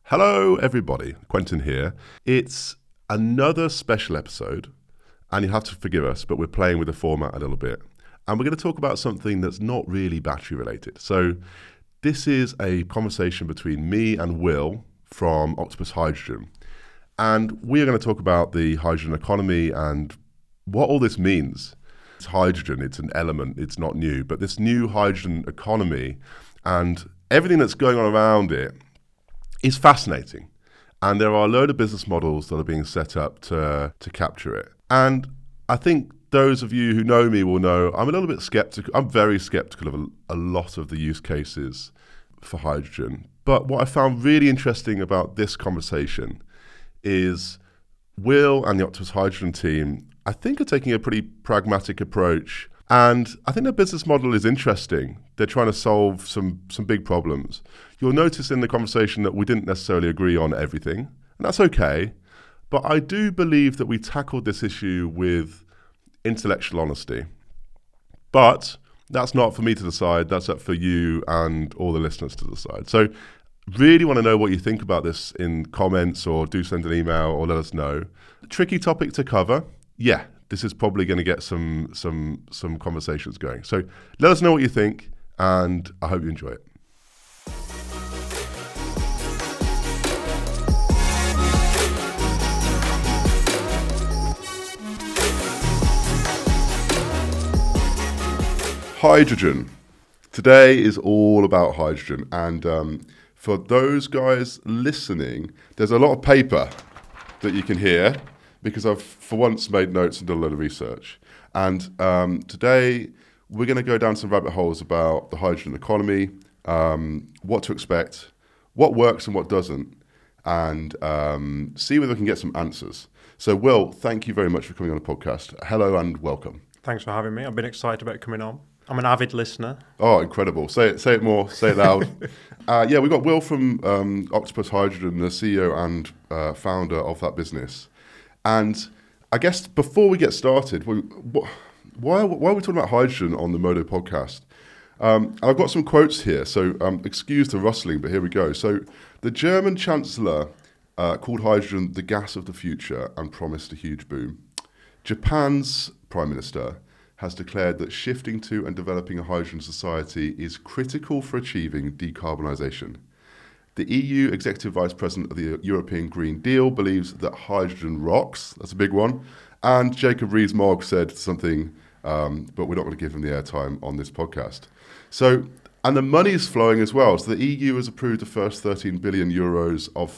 Hello, everybody. Quentin here. It's another special episode, and you have to forgive us, but we're playing with the format a little bit. And we're going to talk about something that's not really battery related. So this is a conversation between me and Will from Octopus Hydrogen. And we are going to talk about the hydrogen economy and what all this means. It's hydrogen, it's an element, it's not new, but this new hydrogen economy and everything that's going on around it is fascinating. And there are a load of business models that are being set up to capture it. And I think those of you who know me will know I'm a little bit skeptical. I'm very skeptical of a lot of the use cases for hydrogen. But what I found really interesting about this conversation is Will and the Octopus Hydrogen team, I think, are taking a pretty pragmatic approach. And I think their business model is interesting. They're trying to solve some big problems. You'll notice in the conversation that we didn't necessarily agree on everything, and that's okay. But I do believe that we tackled this issue with intellectual honesty. But that's not for me to decide. That's up for you and all the listeners to decide. So really want to know what you think about this in comments, or do send an email or let us know. Tricky topic to cover. Yeah, this is probably going to get some conversations going. So let us know what you think, and I hope you enjoy it. Hydrogen. Today is all about hydrogen, and for those guys listening, there's a lot of paper that you can hear because I've for once made notes and done a lot of research. And today we're going to go down some rabbit holes about the hydrogen economy, what to expect, what works and what doesn't, and see whether we can get some answers. So Will, thank you very much for coming on the podcast. Hello and welcome. Thanks for having me. I've been excited about coming on. I'm an avid listener. Oh, incredible. Say it more, say it loud. Yeah, we've got Will from Octopus Hydrogen, the CEO and founder of that business. And I guess before we get started, why are we talking about hydrogen on the Modo podcast? I've got some quotes here, so excuse the rustling, but here we go. So the German Chancellor called hydrogen the gas of the future and promised a huge boom. Japan's Prime Minister has declared that shifting to and developing a hydrogen society is critical for achieving decarbonisation. The EU Executive Vice President of the European Green Deal believes that hydrogen rocks. That's a big one. And Jacob Rees-Mogg said something, but we're not going to give him the airtime on this podcast. So, and the money is flowing as well. So the EU has approved the first 13 billion euros of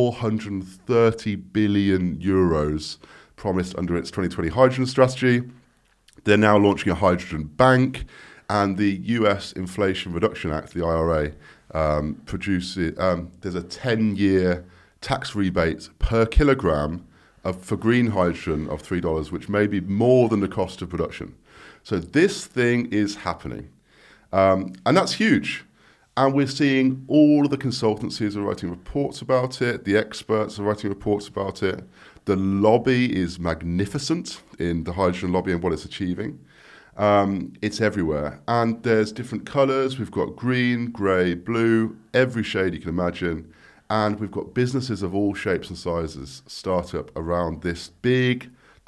430 billion euros promised under its 2020 hydrogen strategy. They're now launching a hydrogen bank, and the US Inflation Reduction Act, the IRA, produces. There's a 10-year tax rebate per kilogram for green hydrogen of $3, which may be more than the cost of production. So this thing is happening, and that's huge. And we're seeing all of the consultancies are writing reports about it. The experts are writing reports about it. The lobby is magnificent in the hydrogen lobby and what it's achieving. It's everywhere. And there's different colours. We've got green, grey, blue, every shade you can imagine. And we've got businesses of all shapes and sizes start up around this big,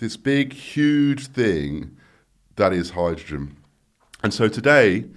huge thing that is hydrogen. And so today,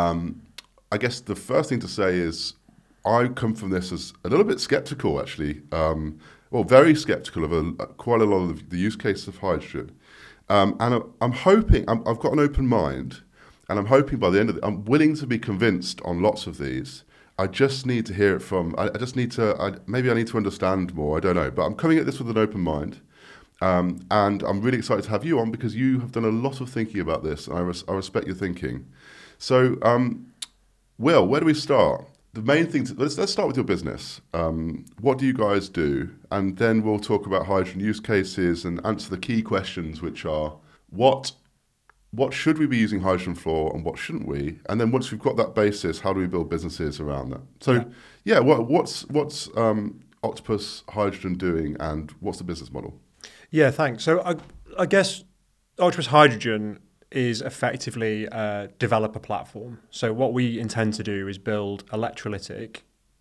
I guess the first thing to say is I come from this as a little bit skeptical, actually. Very skeptical of quite a lot of the use cases of hydrogen. And I'm hoping, I've got an open mind, and I'm hoping by the end of it, I'm willing to be convinced on lots of these. I just need to hear it from, maybe I need to understand more, I don't know. But I'm coming at this with an open mind. And I'm really excited to have you on because you have done a lot of thinking about this, and I respect your thinking. So, Will, where do we start? The main thing, let's start with your business. What do you guys do? And then we'll talk about hydrogen use cases and answer the key questions, which are what should we be using hydrogen for and what shouldn't we? And then once we've got that basis, how do we build businesses around that? So, what's Octopus Hydrogen doing, and what's the business model? Yeah, thanks. So I guess Octopus Hydrogen is effectively a developer platform. So what we intend to do is build electrolytic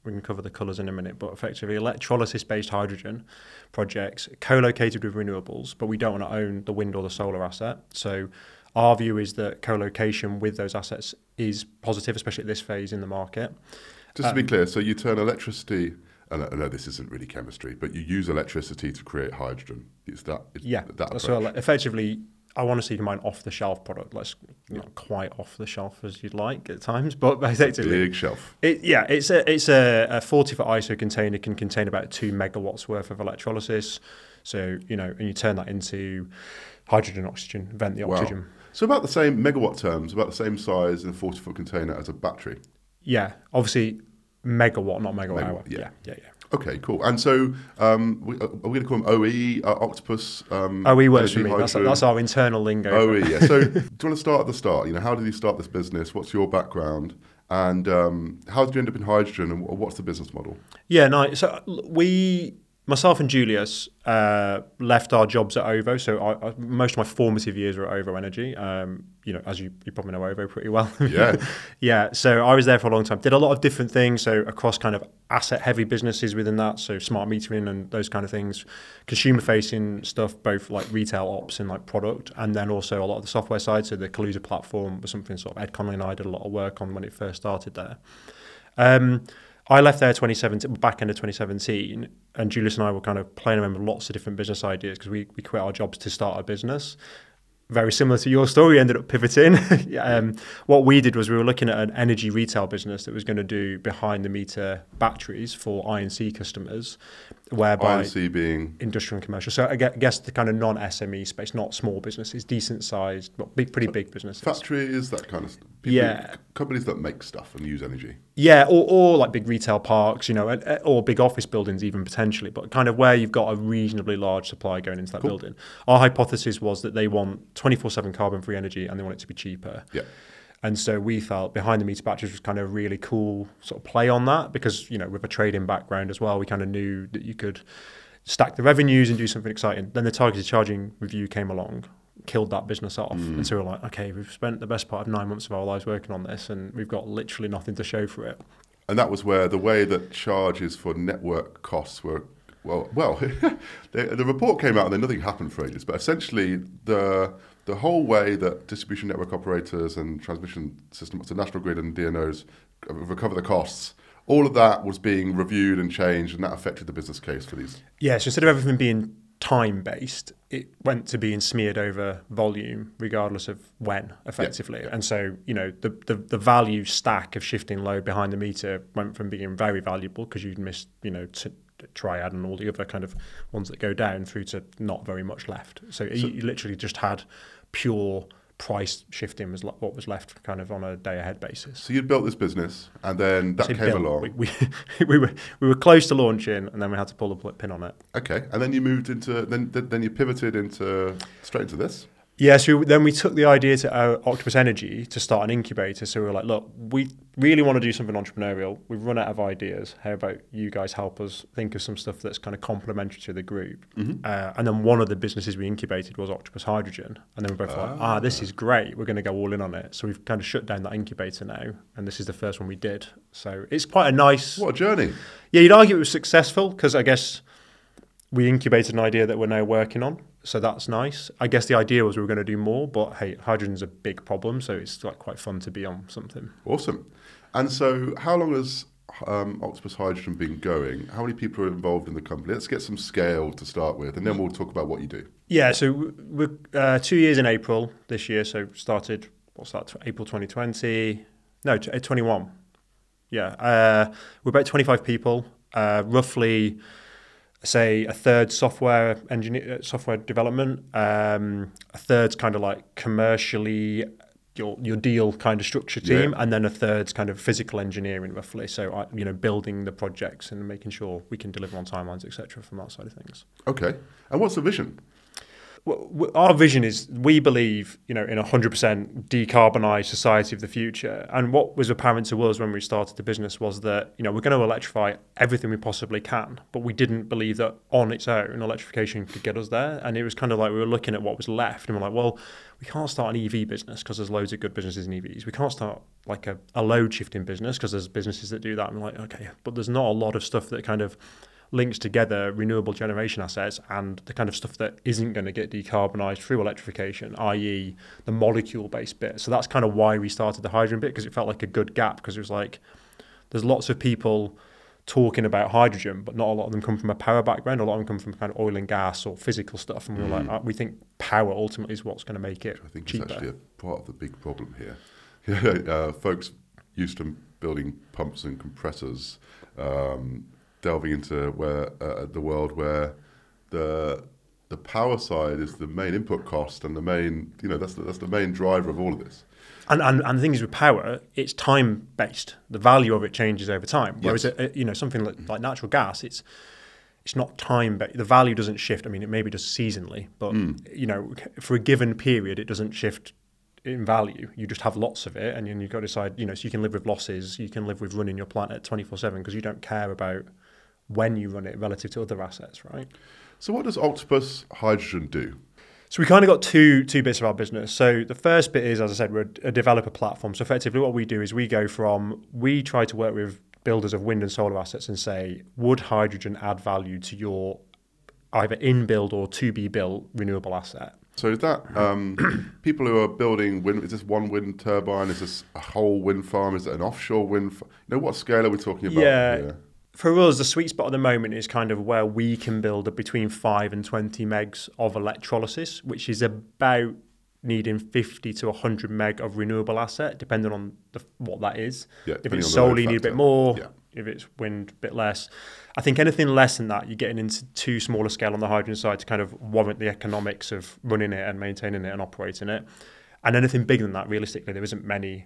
we can cover the colours in a minute, but effectively electrolysis-based hydrogen projects co-located with renewables, but we don't want to own the wind or the solar asset. So our view is that co-location with those assets is positive, especially at this phase in the market. Just to be clear, so you turn electricity, and I know this isn't really chemistry, but you use electricity to create hydrogen. Is that approach? So effectively, I want to see mine off-the-shelf product. Not quite off-the-shelf as you'd like at times, but effectively, big shelf. It's a 40-foot ISO container can contain about 2 megawatts worth of electrolysis. So and you turn that into hydrogen, oxygen, vent the oxygen. Wow. So about the same megawatt terms, about the same size in a 40-foot container as a battery. Yeah, obviously megawatt, not megawatt hour. Yeah. Yeah. Okay, cool. And so are we going to call them OE, Octopus? OE works for me. That's our internal lingo. OE, yeah. So do you want to start at the start? How did you start this business? What's your background? And how did you end up in hydrogen? And what's the business model? Yeah, no. So myself and Julius left our jobs at OVO. So most of my formative years were at OVO Energy. As you probably know OVO pretty well. Yeah. Yeah. So I was there for a long time. Did a lot of different things. So across kind of asset-heavy businesses within that. So smart metering and those kind of things. Consumer-facing stuff, both like retail ops and like product. And then also a lot of the software side. So the Kaluza platform was something sort of Ed Connolly and I did a lot of work on when it first started there. I left there back end of 2017, and Julius and I were kind of playing around with lots of different business ideas because we quit our jobs to start a business. Very similar to your story, we ended up pivoting. What we did was we were looking at an energy retail business that was going to do behind-the-meter batteries for I&C customers, whereby I&C being industrial and commercial. So I guess the kind of non-SME space, not small businesses, decent-sized, but pretty big businesses. Factories, that kind of stuff. Companies that make stuff and use energy. Yeah, or like big retail parks, or big office buildings even potentially, but kind of where you've got a reasonably large supply going into that building. Our hypothesis was that they want 24/7 carbon-free energy and they want it to be cheaper. Yeah. And so we felt behind-the-meter batteries was kind of a really cool sort of play on that because, with a trading background as well, we kind of knew that you could stack the revenues and do something exciting. Then the targeted charging review came along, killed that business off. And so we're like, okay, we've spent the best part of 9 months of our lives working on this and we've got literally nothing to show for it. And that was where the way that charges for network costs were, the report came out and then nothing happened for ages. But essentially, the whole way that distribution network operators and transmission systems, so National Grid and DNOs recover the costs, all of that was being reviewed and changed, and that affected the business case for these. Yeah, so instead of everything being time-based, it went to being smeared over volume, regardless of when, effectively. Yeah. And so, the value stack of shifting load behind the meter went from being very valuable because you'd missed, Triad and all the other kind of ones that go down through to not very much left. So you literally just had pure price shifting was what was left kind of on a day-ahead basis. So you'd built this business, and then that came along. We were close to launching, and then we had to pull the pin on it. Okay, and then you moved into then you pivoted straight into this. Yeah, so then we took the idea to Octopus Energy to start an incubator. So we were like, look, we really want to do something entrepreneurial. We've run out of ideas. How about you guys help us think of some stuff that's kind of complementary to the group? Mm-hmm. And then one of the businesses we incubated was Octopus Hydrogen. And then we're both like, this is great. We're going to go all in on it. So we've kind of shut down that incubator now. And this is the first one we did. So it's quite a nice... What a journey. Yeah, you'd argue it was successful because I guess we incubated an idea that we're now working on. So that's nice. I guess the idea was we were going to do more, but hey, hydrogen's a big problem, so it's like quite fun to be on something. Awesome. And so how long has Octopus Hydrogen been going? How many people are involved in the company? Let's get some scale to start with, and then we'll talk about what you do. Yeah, so we're 2 years in April this year, so started, April 2020? No, 21. Yeah, we're about 25 people, roughly... say a third software development, a third's kind of like commercially your deal kind of structure team, and then a third's kind of physical engineering roughly. So building the projects and making sure we can deliver on timelines, etc. from that side of things. Okay, and what's the vision? Our vision is we believe, in a 100% decarbonised society of the future. And what was apparent to us when we started the business was that, we're going to electrify everything we possibly can. But we didn't believe that on its own, electrification could get us there. And it was kind of like we were looking at what was left and we're like, well, we can't start an EV business because there's loads of good businesses in EVs. We can't start like a load shifting business because there's businesses that do that. And we're like, okay, but there's not a lot of stuff that kind of links together renewable generation assets and the kind of stuff that isn't going to get decarbonised through electrification, i.e. the molecule-based bit. So that's kind of why we started the hydrogen bit, because it felt like a good gap, because it was like there's lots of people talking about hydrogen, but not a lot of them come from a power background. A lot of them come from kind of oil and gas or physical stuff. And we were like, we think power ultimately is what's going to make it I think cheaper. It's actually a part of the big problem here. Folks used to building pumps and compressors, delving into the world where the power side is the main input cost and the main, that's the main driver of all of this. And the thing is with power, it's time based. The value of it changes over time. Whereas something like natural gas, it's not time based. The value doesn't shift. I mean, it maybe does seasonally, but for a given period, it doesn't shift in value. You just have lots of it, and then you've got to decide. So you can live with losses. You can live with running your plant at 24/7 because you don't care about when you run it relative to other assets, right? So what does Octopus Hydrogen do? So we kind of got two bits of our business. So the first bit is, as I said, we're a developer platform. So effectively what we do is we try to work with builders of wind and solar assets and say, would hydrogen add value to your either in-build or to-be-built renewable asset? So is that people who are building wind, is this one wind turbine? Is this a whole wind farm? Is it an offshore wind farm? What scale are we talking about here? For us, the sweet spot at the moment is kind of where we can build between 5 and 20 megs of electrolysis, which is about needing 50 to 100 meg of renewable asset, depending on what that is. Yeah, if it's solar, you need a bit more. Yeah. If it's wind, a bit less. I think anything less than that, you're getting into too small a scale on the hydrogen side to kind of warrant the economics of running it and maintaining it and operating it. And anything bigger than that, realistically, there isn't many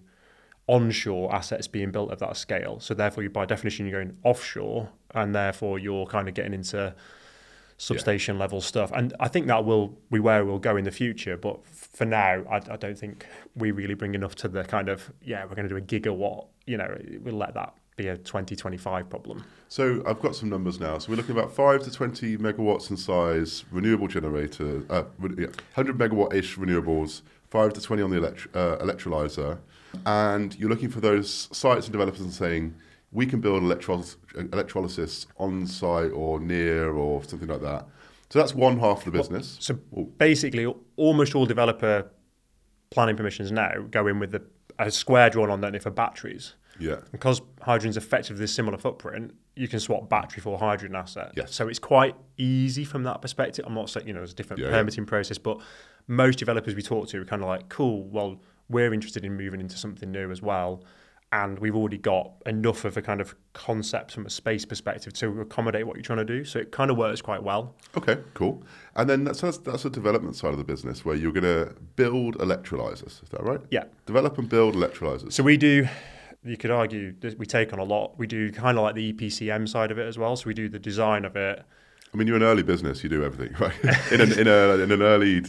onshore assets being built of that scale. So therefore, by definition, you're going offshore, and therefore you're kind of getting into substation level stuff. And I think that will be where we'll go in the future. But for now, I don't think we really bring enough to the kind of, we're going to do a gigawatt. We'll let that be a 2025 problem. So I've got some numbers now. So we're looking at about 5 to 20 megawatts in size, renewable generator, 100 megawatt-ish renewables, 5 to 20 on the electrolyzer. And you're looking for those sites and developers and saying, we can build electrolysis on site or near or something like that. So that's one half of the business. So basically, almost all developer planning permissions now go in with a square drawn on them for batteries. Yeah. Because hydrogen's effectively a similar footprint, you can swap battery for a hydrogen asset. Yes. So it's quite easy from that perspective. I'm not saying, there's a different permitting process, but most developers we talk to are kind of like, cool, well, we're interested in moving into something new as well. And we've already got enough of a kind of concept from a space perspective to accommodate what you're trying to do. So it kind of works quite well. Okay, cool. And then that's the development side of the business where you're going to build electrolyzers. Is that right? Yeah. Develop and build electrolyzers. So we do, you could argue, we take on a lot. We do kind of like the EPCM side of it as well. So we do the design of it. I mean, you're an early business. You do everything, right? in an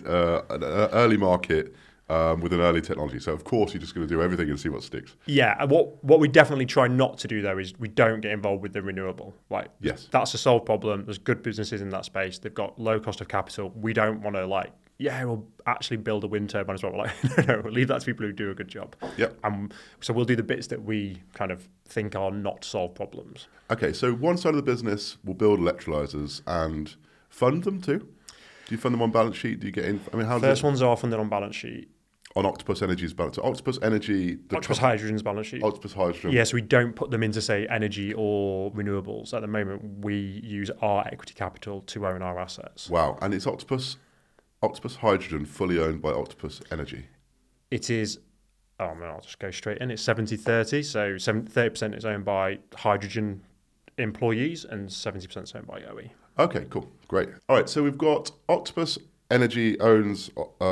early market. With an early technology. So, of course, you're just going to do everything and see what sticks. Yeah, and what we definitely try not to do, though, is we don't get involved with the renewable. Yes. That's a solved problem. There's good businesses in that space. They've got low cost of capital. We don't want to, we'll actually build a wind turbine as well. We're like, no, we'll leave that to people who do a good job. Yep. So we'll do the bits that we kind of think are not solved problems. Okay, so one side of the business will build electrolyzers and fund them too? Do you fund them on balance sheet? Do you get in? I mean, how First ones are funded on balance sheet. On Octopus Energy's balance. So Octopus Energy... Octopus Hydrogen's balance sheet. Octopus Hydrogen. Yeah, so we don't put them into, say, energy or renewables. At the moment, we use our equity capital to own our assets. Wow. And it's Octopus Hydrogen fully owned by Octopus Energy? It is... I'll just go straight in. It's 70-30. So 30% is owned by hydrogen employees and 70% is owned by OE. Okay, cool. Great. All right, so we've got Octopus Energy owns...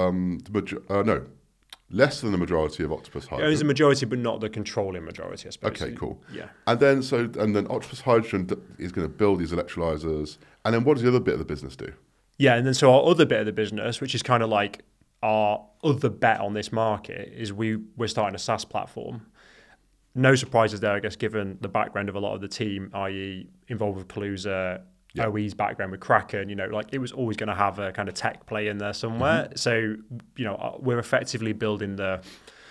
less than the majority of Octopus Hydrogen. It owns the majority, but not the controlling majority, I suppose. Okay, cool. Yeah. And then Octopus Hydrogen is going to build these electrolyzers. And then what does the other bit of the business do? Yeah, and then so our other bit of the business, which is kind of like our other bet on this market, is we're starting a SaaS platform. No surprises there, I guess, given the background of a lot of the team, i.e. involved with Palooza, Yeah. OE's background with Kraken, like it was always going to have a kind of tech play in there somewhere. So, we're effectively building the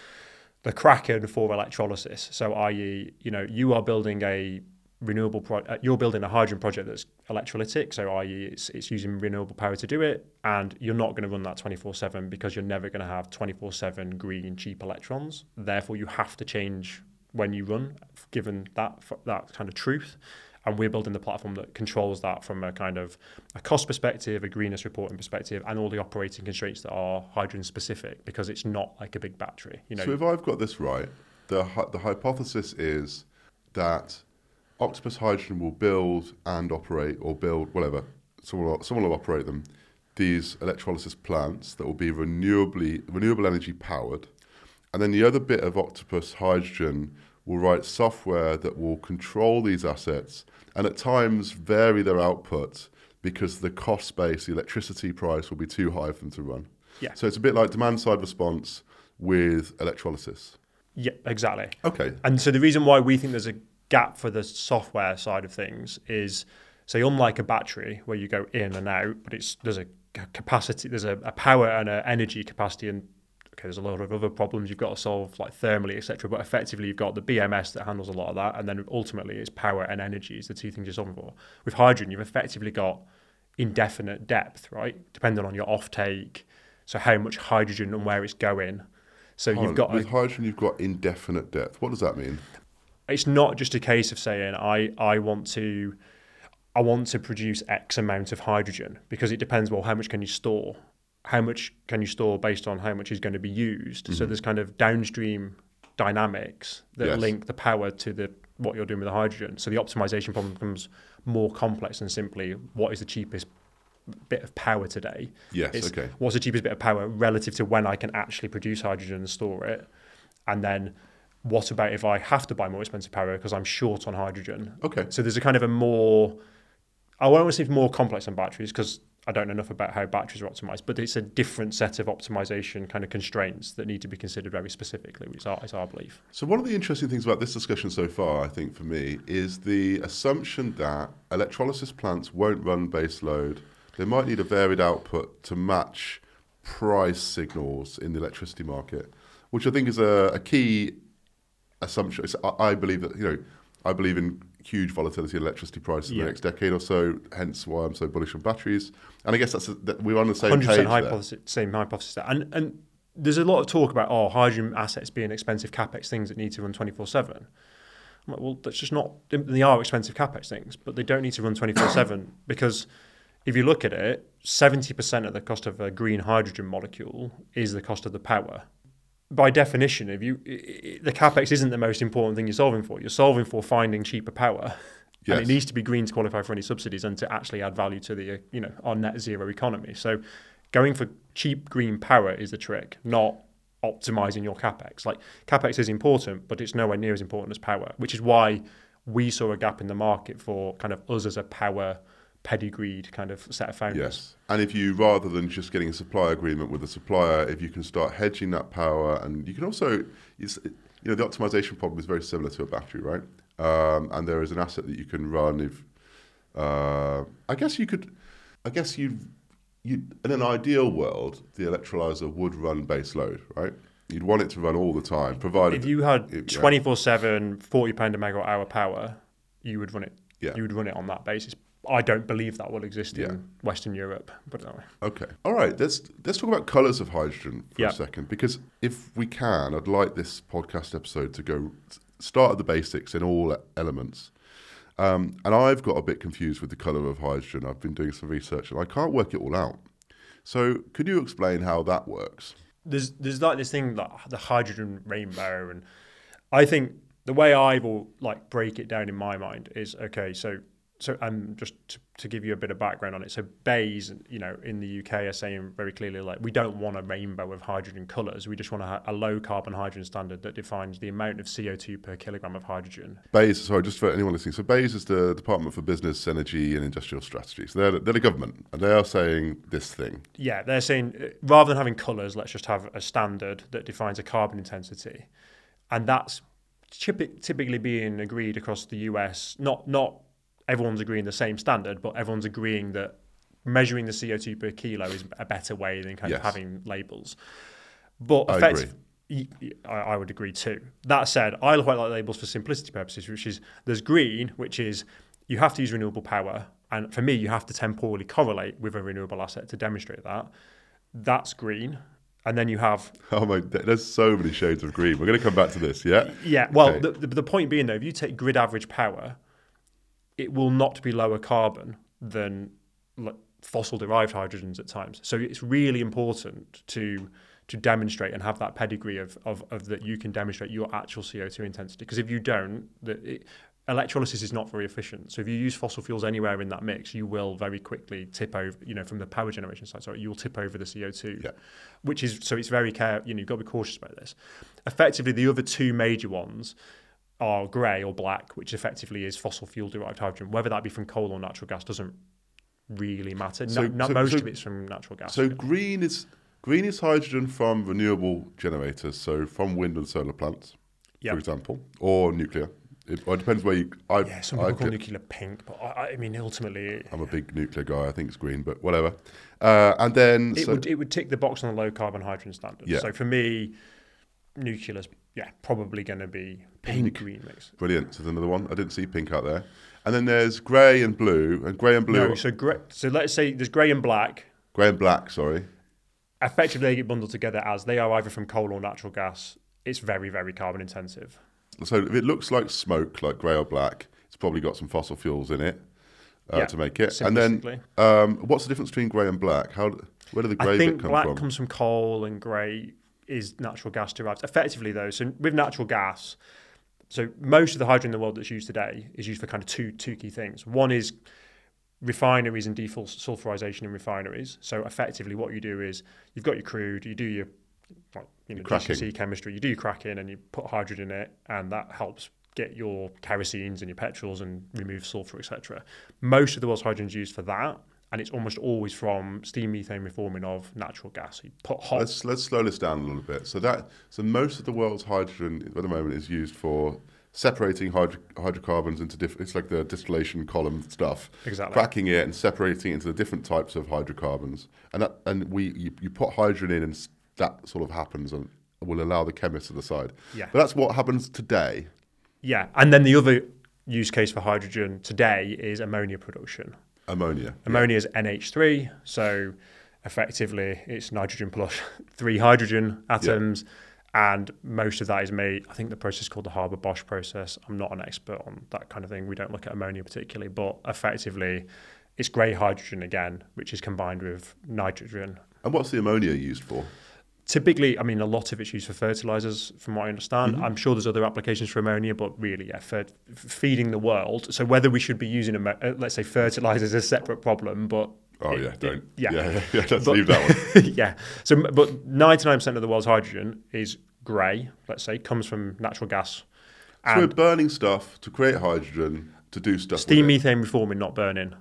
Kraken for electrolysis. So, i.e., you are building a you're building a hydrogen project that's electrolytic. So, i.e., it's using renewable power to do it, and you're not going to run that 24/7 because you're never going to have 24/7 green cheap electrons. Therefore, you have to change when you run, given that kind of truth. And we're building the platform that controls that from a kind of a cost perspective, a greenness reporting perspective, and all the operating constraints that are hydrogen specific, because it's not like a big battery. So if I've got this right, the hypothesis is that Octopus Hydrogen will build and operate, or build whatever, someone will operate them, these electrolysis plants that will be renewable energy powered. And then the other bit of Octopus Hydrogen will write software that will control these assets and at times vary their output because the cost base, the electricity price will be too high for them to run. Yeah. So it's a bit like demand side response with electrolysis. Yeah, exactly. Okay. And so the reason why we think there's a gap for the software side of things is, say, unlike a battery where you go in and out, but there's a capacity, there's a power and an energy capacity, and there's a lot of other problems you've got to solve, like thermally, etc. But effectively, you've got the BMS that handles a lot of that, and then ultimately, it's power and energy is the two things you're solving for. With hydrogen, you've effectively got indefinite depth, right? Depending on your offtake, so how much hydrogen and where it's going. So With hydrogen, you've got indefinite depth. What does that mean? It's not just a case of saying I want to produce X amount of hydrogen, because it depends. Well, how much can you store? How much can you store based on how much is going to be used? Mm-hmm. So there's kind of downstream dynamics that link the power to what you're doing with the hydrogen. So the optimization problem becomes more complex than simply what is the cheapest bit of power today. Yes, okay. What's the cheapest bit of power relative to when I can actually produce hydrogen and store it? And then what about if I have to buy more expensive power because I'm short on hydrogen? Okay. So there's a kind of I won't want to say more complex than batteries, because I don't know enough about how batteries are optimized, but it's a different set of optimization kind of constraints that need to be considered very specifically, which is our belief. So one of the interesting things about this discussion so far, I think, for me, is the assumption that electrolysis plants won't run base load. They might need a varied output to match price signals in the electricity market, which I think is a key assumption. I believe that, I believe in huge volatility in electricity prices in the next decade or so, hence why I'm so bullish on batteries. And I guess that we're on the same page there. Same hypothesis there. And there's a lot of talk about, hydrogen assets being expensive CapEx things that need to run 24/7. I'm like, well, that's just not, they are expensive CapEx things, but they don't need to run 24/7 because if you look at it, 70% of the cost of a green hydrogen molecule is the cost of the power. By definition, the CapEx isn't the most important thing you're solving for. You're solving for finding cheaper power. Yes. And it needs to be green to qualify for any subsidies and to actually add value to the our net zero economy. So going for cheap green power is the trick, not optimizing your CapEx. Like, CapEx is important, but it's nowhere near as important as power, which is why we saw a gap in the market for kind of us as a power pedigreed kind of set of founders. Yes, and if you, rather than just getting a supply agreement with the supplier, if you can start hedging that power, and you can also, the optimization problem is very similar to a battery, right? And there is an asset that you can run if, in an ideal world, the electrolyzer would run base load, right? You'd want it to run all the time, provided... If you had 24/7, £40 a megawatt hour power, you would run it. Yeah. You would run it on that basis. I don't believe that will exist in Western Europe. But anyway. Okay. All right. Let's talk about colours of hydrogen for a second, because if we can, I'd like this podcast episode to go start at the basics in all elements. And I've got a bit confused with the colour of hydrogen. I've been doing some research and I can't work it all out. So could you explain how that works? There's like this thing, like the hydrogen rainbow, and I think the way I will break it down in my mind is, okay, so So just to give you a bit of background on it, so BEIS, in the UK are saying very clearly, like, we don't want a rainbow of hydrogen colours. We just want a low carbon hydrogen standard that defines the amount of CO2 per kilogram of hydrogen. BEIS, sorry, just for anyone listening. So BEIS is the Department for Business, Energy and Industrial Strategy. So they're the government, and they are saying this thing. Yeah, they're saying rather than having colours, let's just have a standard that defines a carbon intensity, and that's typically being agreed across the US. Not everyone's agreeing the same standard, but everyone's agreeing that measuring the CO2 per kilo is a better way than kind of having labels. But I would agree too. That said, I quite like labels for simplicity purposes, which is there's green, which is you have to use renewable power. And for me, you have to temporally correlate with a renewable asset to demonstrate that. That's green. And then you have... Oh my, there's so many shades of green. We're going to come back to this, yeah? Yeah, well, okay. The point being, though, if you take grid average power, it will not be lower carbon than fossil-derived hydrogens at times. So it's really important to demonstrate and have that pedigree of that you can demonstrate your actual CO2 intensity. Because if you don't, electrolysis is not very efficient. So if you use fossil fuels anywhere in that mix, you will very quickly tip over, from the power generation side, you will tip over the CO2, which is, so it's very you've got to be cautious about this. Effectively, the other two major ones are grey or black, which effectively is fossil fuel derived hydrogen. Whether that be from coal or natural gas doesn't really matter. Most of it's from natural gas. So green is hydrogen from renewable generators, so from wind and solar plants, for example, or nuclear. It depends where you... some people call nuclear pink, but I mean, ultimately... I'm a big nuclear guy. I think it's green, but whatever. And then... It would tick the box on the low carbon hydrogen standard. Yeah. So for me, nuclear's probably going to be in the green mix. Brilliant. So there's another one. I didn't see pink out there. And then there's grey and blue. And grey and blue... No, so let's say there's grey and black. Grey and black, sorry. Effectively, they get bundled together as they are either from coal or natural gas. It's very, very carbon intensive. So if it looks like smoke, like grey or black, it's probably got some fossil fuels in it to make it. And then what's the difference between grey and black? Where did the grey bit come from? I think black comes from coal and grey is natural gas derived. Effectively, though, so with natural gas, so most of the hydrogen in the world that's used today is used for kind of two key things. One is refineries and desulfurization in refineries. So effectively what you do is you've got your crude, you do your GCC chemistry, you do your cracking and you put hydrogen in it, and that helps get your kerosenes and your petrols and remove sulfur, etc. Most of the world's hydrogen is used for that, and it's almost always from steam methane reforming of natural gas. You put hot. Let's slow this down a little bit. So most of the world's hydrogen at the moment is used for separating hydrocarbons into different. It's like the distillation column stuff. Exactly. Cracking it and separating it into the different types of hydrocarbons, and you put hydrogen in, and that sort of happens and will allow the chemists to decide. Yeah. But that's what happens today. Yeah, and then the other use case for hydrogen today is ammonia production. Ammonia is NH3, so effectively it's nitrogen plus 3 hydrogen atoms, and most of that is made, I think the process is called the Haber-Bosch process. I'm not an expert on that kind of thing. We don't look at ammonia particularly, but effectively it's grey hydrogen again, which is combined with nitrogen. And what's the ammonia used for? Typically, I mean, a lot of it's used for fertilizers, from what I understand. Mm-hmm. I'm sure there's other applications for ammonia, but really, for feeding the world. So whether we should be using, let's say, fertilizers is a separate problem, but... Let's leave that one. Yeah. So, but 99% of the world's hydrogen is grey, let's say, comes from natural gas. So we're burning stuff to create hydrogen to do stuff steam with methane reforming, not burning.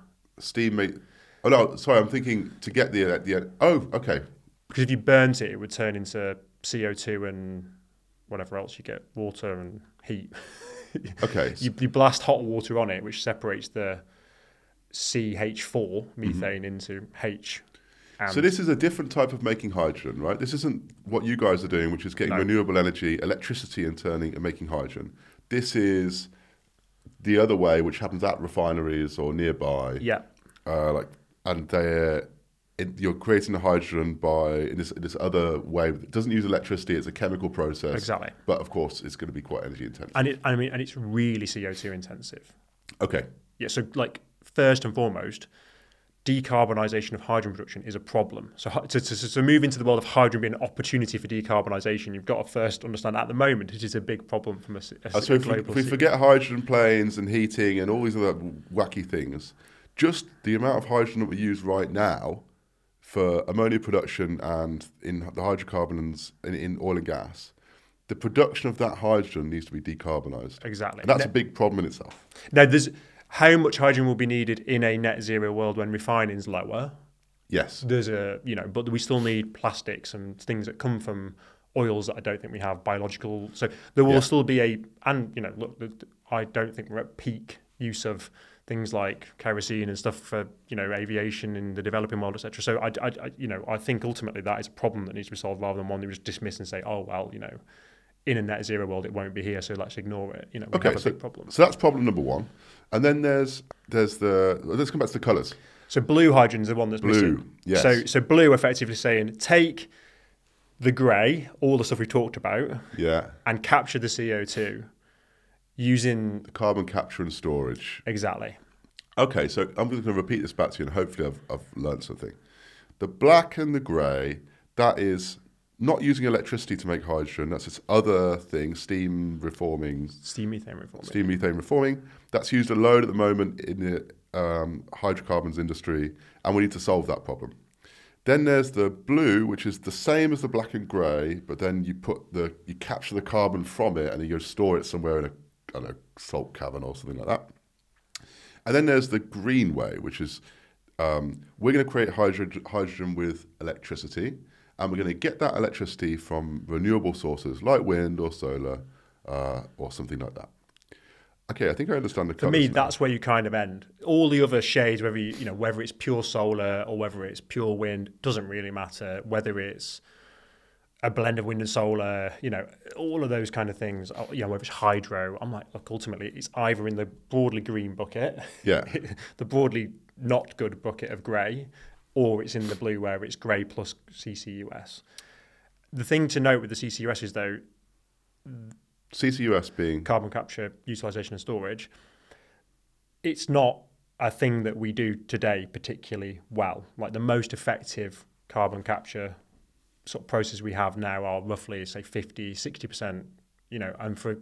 Oh, no, sorry, I'm thinking to get the... Oh, okay. Because if you burnt it, it would turn into CO2 and whatever else you get, water and heat. Okay. You blast hot water on it, which separates the CH4 methane into H. So this is a different type of making hydrogen, right? This isn't what you guys are doing, which is getting renewable energy, electricity, and making hydrogen. This is the other way, which happens at refineries or nearby. Yeah. You're creating the hydrogen in this other way. It doesn't use electricity; it's a chemical process. Exactly. But of course, it's going to be quite energy intensive. And it's really CO2 intensive. Okay. Yeah. So, first and foremost, decarbonisation of hydrogen production is a problem. So to move into the world of hydrogen being an opportunity for decarbonisation, you've got to first understand at the moment it is a big problem from So if we forget hydrogen planes and heating and all these other wacky things, just the amount of hydrogen that we use right now for ammonia production and in the hydrocarbons in oil and gas, the production of that hydrogen needs to be decarbonised. Exactly. And that's a big problem in itself. Now, there's how much hydrogen will be needed in a net zero world when refining's lower. Yes. There's but we still need plastics and things that come from oils that I don't think we have, biological. So there will still be I don't think we're at peak use of things like kerosene and stuff for, aviation in the developing world, etc. So I think ultimately that is a problem that needs to be solved rather than one that we just dismiss and say, oh, well, in a net zero world, it won't be here, so let's ignore it. We have a big problem. So that's problem number one. And then let's come back to the colours. So blue hydrogen is the one that's missing. Yes. So blue effectively saying, take the grey, all the stuff we talked about, and capture the CO2 using the carbon capture and storage. Exactly. Okay, so I'm just going to repeat this back to you, and hopefully I've learned something. The black and the grey, that is not using electricity to make hydrogen. That's this other thing, steam methane reforming. That's used a load at the moment in the hydrocarbons industry, and we need to solve that problem. Then there's the blue, which is the same as the black and grey, but then you capture the carbon from it and you go store it somewhere in a salt cavern or something like that. And then there's the green way, which is we're going to create hydrogen with electricity, and we're going to get that electricity from renewable sources like wind or solar or something like that. Okay, I think I understand the colours. For me, that's where you kind of end. All the other shades, whether it's pure solar or whether it's pure wind, doesn't really matter. Whether it's a blend of wind and solar, all of those kind of things. Whether it's hydro, I'm like, look, ultimately, it's either in the broadly green bucket, the broadly not good bucket of grey, or it's in the blue where it's grey plus CCUS. The thing to note with the CCUS is, though, CCUS being carbon capture, utilisation and storage, it's not a thing that we do today particularly well. Like the most effective carbon capture sort of process we have now are roughly, say, 50, 60%, and for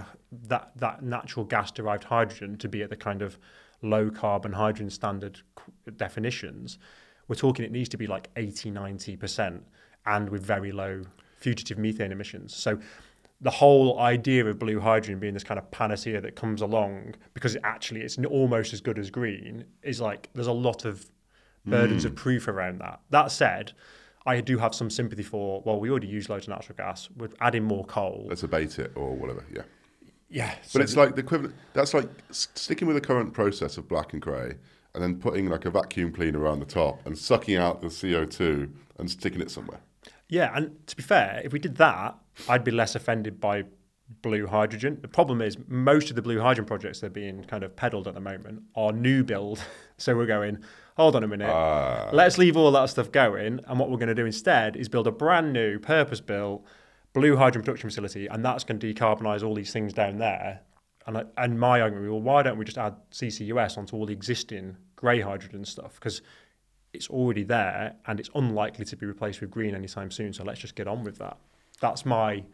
that natural gas derived hydrogen to be at the kind of low carbon hydrogen standard definitions, we're talking it needs to be like 80, 90% and with very low fugitive methane emissions. So the whole idea of blue hydrogen being this kind of panacea that comes along because it's almost as good as green is like there's a lot of burdens of proof around that. That said, I do have some sympathy for, well, we already use loads of natural gas. We're adding more coal. Let's abate it or whatever, yeah. Yeah. But it's like the equivalent, that's like sticking with the current process of black and grey and then putting like a vacuum cleaner around the top and sucking out the CO2 and sticking it somewhere. Yeah, and to be fair, if we did that, I'd be less offended by blue hydrogen. The problem is most of the blue hydrogen projects that are being kind of peddled at the moment are new build. So we're going, hold on a minute, let's leave all that stuff going. And what we're going to do instead is build a brand new purpose-built blue hydrogen production facility, and that's going to decarbonise all these things down there. And my argument, well, why don't we just add CCUS onto all the existing grey hydrogen stuff? Because it's already there and it's unlikely to be replaced with green anytime soon. So let's just get on with that. That's my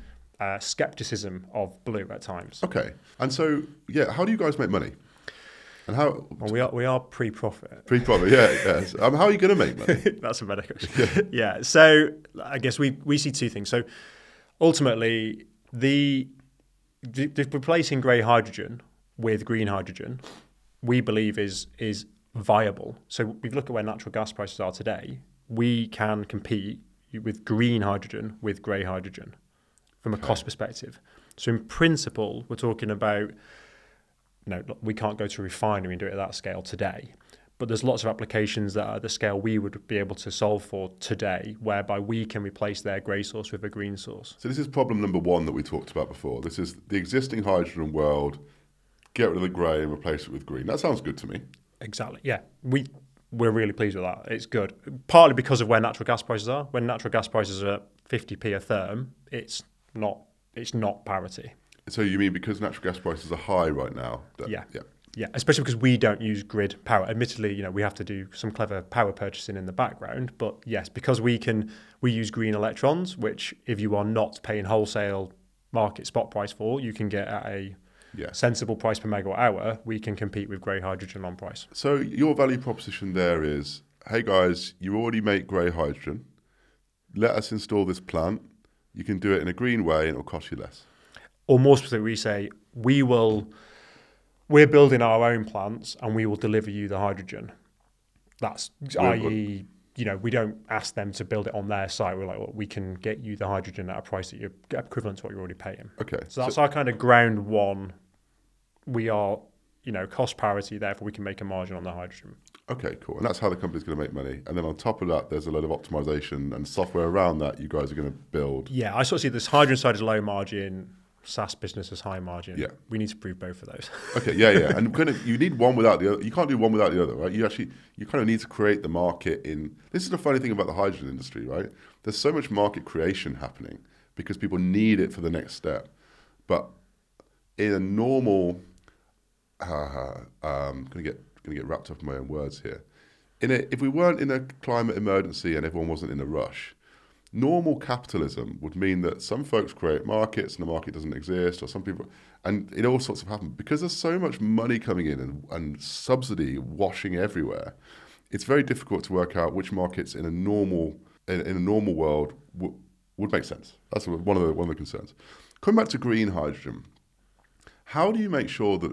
skepticism of blue at times. Okay. And so, how do you guys make money? And how? Well, we are pre-profit. Pre-profit, yes. How are you going to make money? That's a better question. Yeah. So I guess we see two things. So ultimately, the replacing grey hydrogen with green hydrogen, we believe is viable. So we look at where natural gas prices are today. We can compete with green hydrogen with grey hydrogen from a cost perspective. So in principle, we're talking about, we can't go to a refinery and do it at that scale today. But there's lots of applications that are at the scale we would be able to solve for today, whereby we can replace their grey source with a green source. So this is problem number one that we talked about before. This is the existing hydrogen world, get rid of the grey and replace it with green. That sounds good to me. Exactly. Yeah. We're really pleased with that. It's good. Partly because of where natural gas prices are. When natural gas prices are at 50p a therm, it's not parity. So you mean because natural gas prices are high right now? Yeah. Yeah, especially because we don't use grid power. Admittedly, we have to do some clever power purchasing in the background. But yes, because we use green electrons, which if you are not paying wholesale market spot price for, you can get at a sensible price per megawatt hour. We can compete with grey hydrogen on price. So your value proposition there is, hey guys, you already make grey hydrogen. Let us install this plant. You can do it in a green way and it'll cost you less. Or more specifically, we say, we're building our own plants and we will deliver you the hydrogen. That's i.e., we don't ask them to build it on their site. We're like, well, we can get you the hydrogen at a price that you're equivalent to what you're already paying. Okay. So that's our kind of ground one. We are, cost parity, therefore we can make a margin on the hydrogen. Okay, cool. And that's how the company's going to make money. And then on top of that, there's a load of optimization and software around that you guys are going to build. Yeah, I sort of see this hydrogen side as low margin, SaaS business is high margin. Yeah. We need to prove both of those. Okay, yeah. And you need one without the other. You can't do one without the other, right? You kind of need to create the market in... This is the funny thing about the hydrogen industry, right? There's so much market creation happening because people need it for the next step. But in a normal... I'm going to get wrapped up in my own words here. If we weren't in a climate emergency and everyone wasn't in a rush, normal capitalism would mean that some folks create markets and the market doesn't exist, or some people, and it all sorts of happen. Because there's so much money coming in and subsidy washing everywhere, it's very difficult to work out which markets in a normal world would make sense. That's one of the concerns. Coming back to green hydrogen, how do you make sure that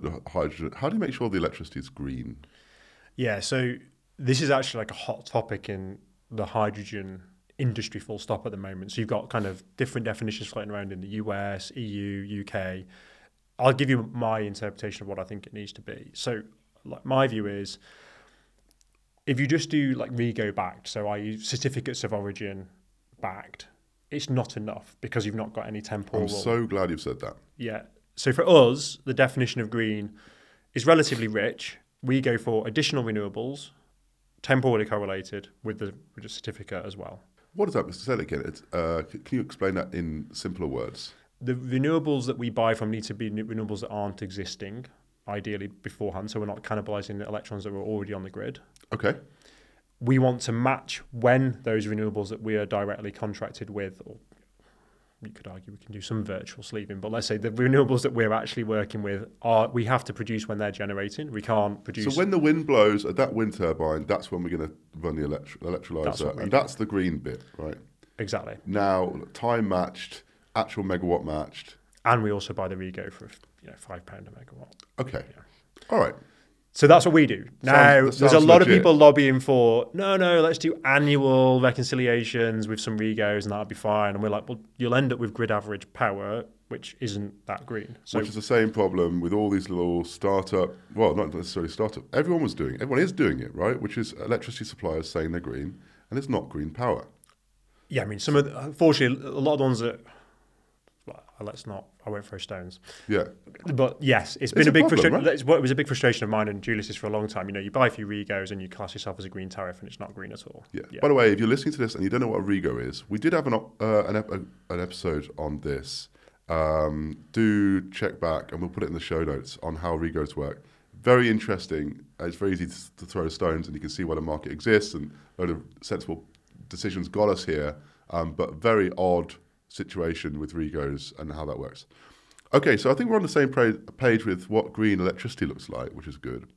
the electricity is green? Yeah, so this is actually like a hot topic in the hydrogen industry full stop at the moment. So you've got kind of different definitions floating around in the US, EU, UK. I'll give you my interpretation of what I think it needs to be. So like my view is, if you just do like REGO backed, so i.e. certificates of origin backed, it's not enough because you've not got any temporal... I'm so glad you've said that. Yeah. So for us, the definition of green is relatively rich. We go for additional renewables, temporally correlated with the certificate as well. What does that say again? Can you explain that in simpler words? The renewables that we buy from need to be renewables that aren't existing, ideally beforehand, so we're not cannibalizing the electrons that were already on the grid. Okay. We want to match when those renewables that we are directly contracted with, or you could argue we can do some virtual sleeving, but let's say the renewables that we're actually working with we have to produce when they're generating. We can't produce. So when the wind blows at that wind turbine, that's when we're going to run the electrolyzer, and that's the green bit, right? Exactly. Now, time matched, actual megawatt matched, and we also buy the REGO for £5 a megawatt. Okay, all right. So that's what we do. Now, there's a lot of people lobbying for, no, let's do annual reconciliations with some REGOs and that'll be fine. And we're like, well, you'll end up with grid average power, which isn't that green. So, which is the same problem with all these little startup, well, not necessarily startup, everyone is doing it, right? Which is electricity suppliers saying they're green, and it's not green power. Yeah, I mean, unfortunately, a lot of the ones that, I won't throw stones. Yeah. But yes, it's been a big frustration. Right? It was a big frustration of mine and Julius's for a long time. You buy a few REGOs and you class yourself as a green tariff and it's not green at all. Yeah. By the way, if you're listening to this and you don't know what a REGO is, we did have an episode on this. Do check back and we'll put it in the show notes on how REGOs work. Very interesting. It's very easy to throw stones and you can see why the market exists and a lot of sensible decisions got us here, but very odd situation with REGOs and how that works. Okay, so I think we're on the same page with what green electricity looks like, which is good.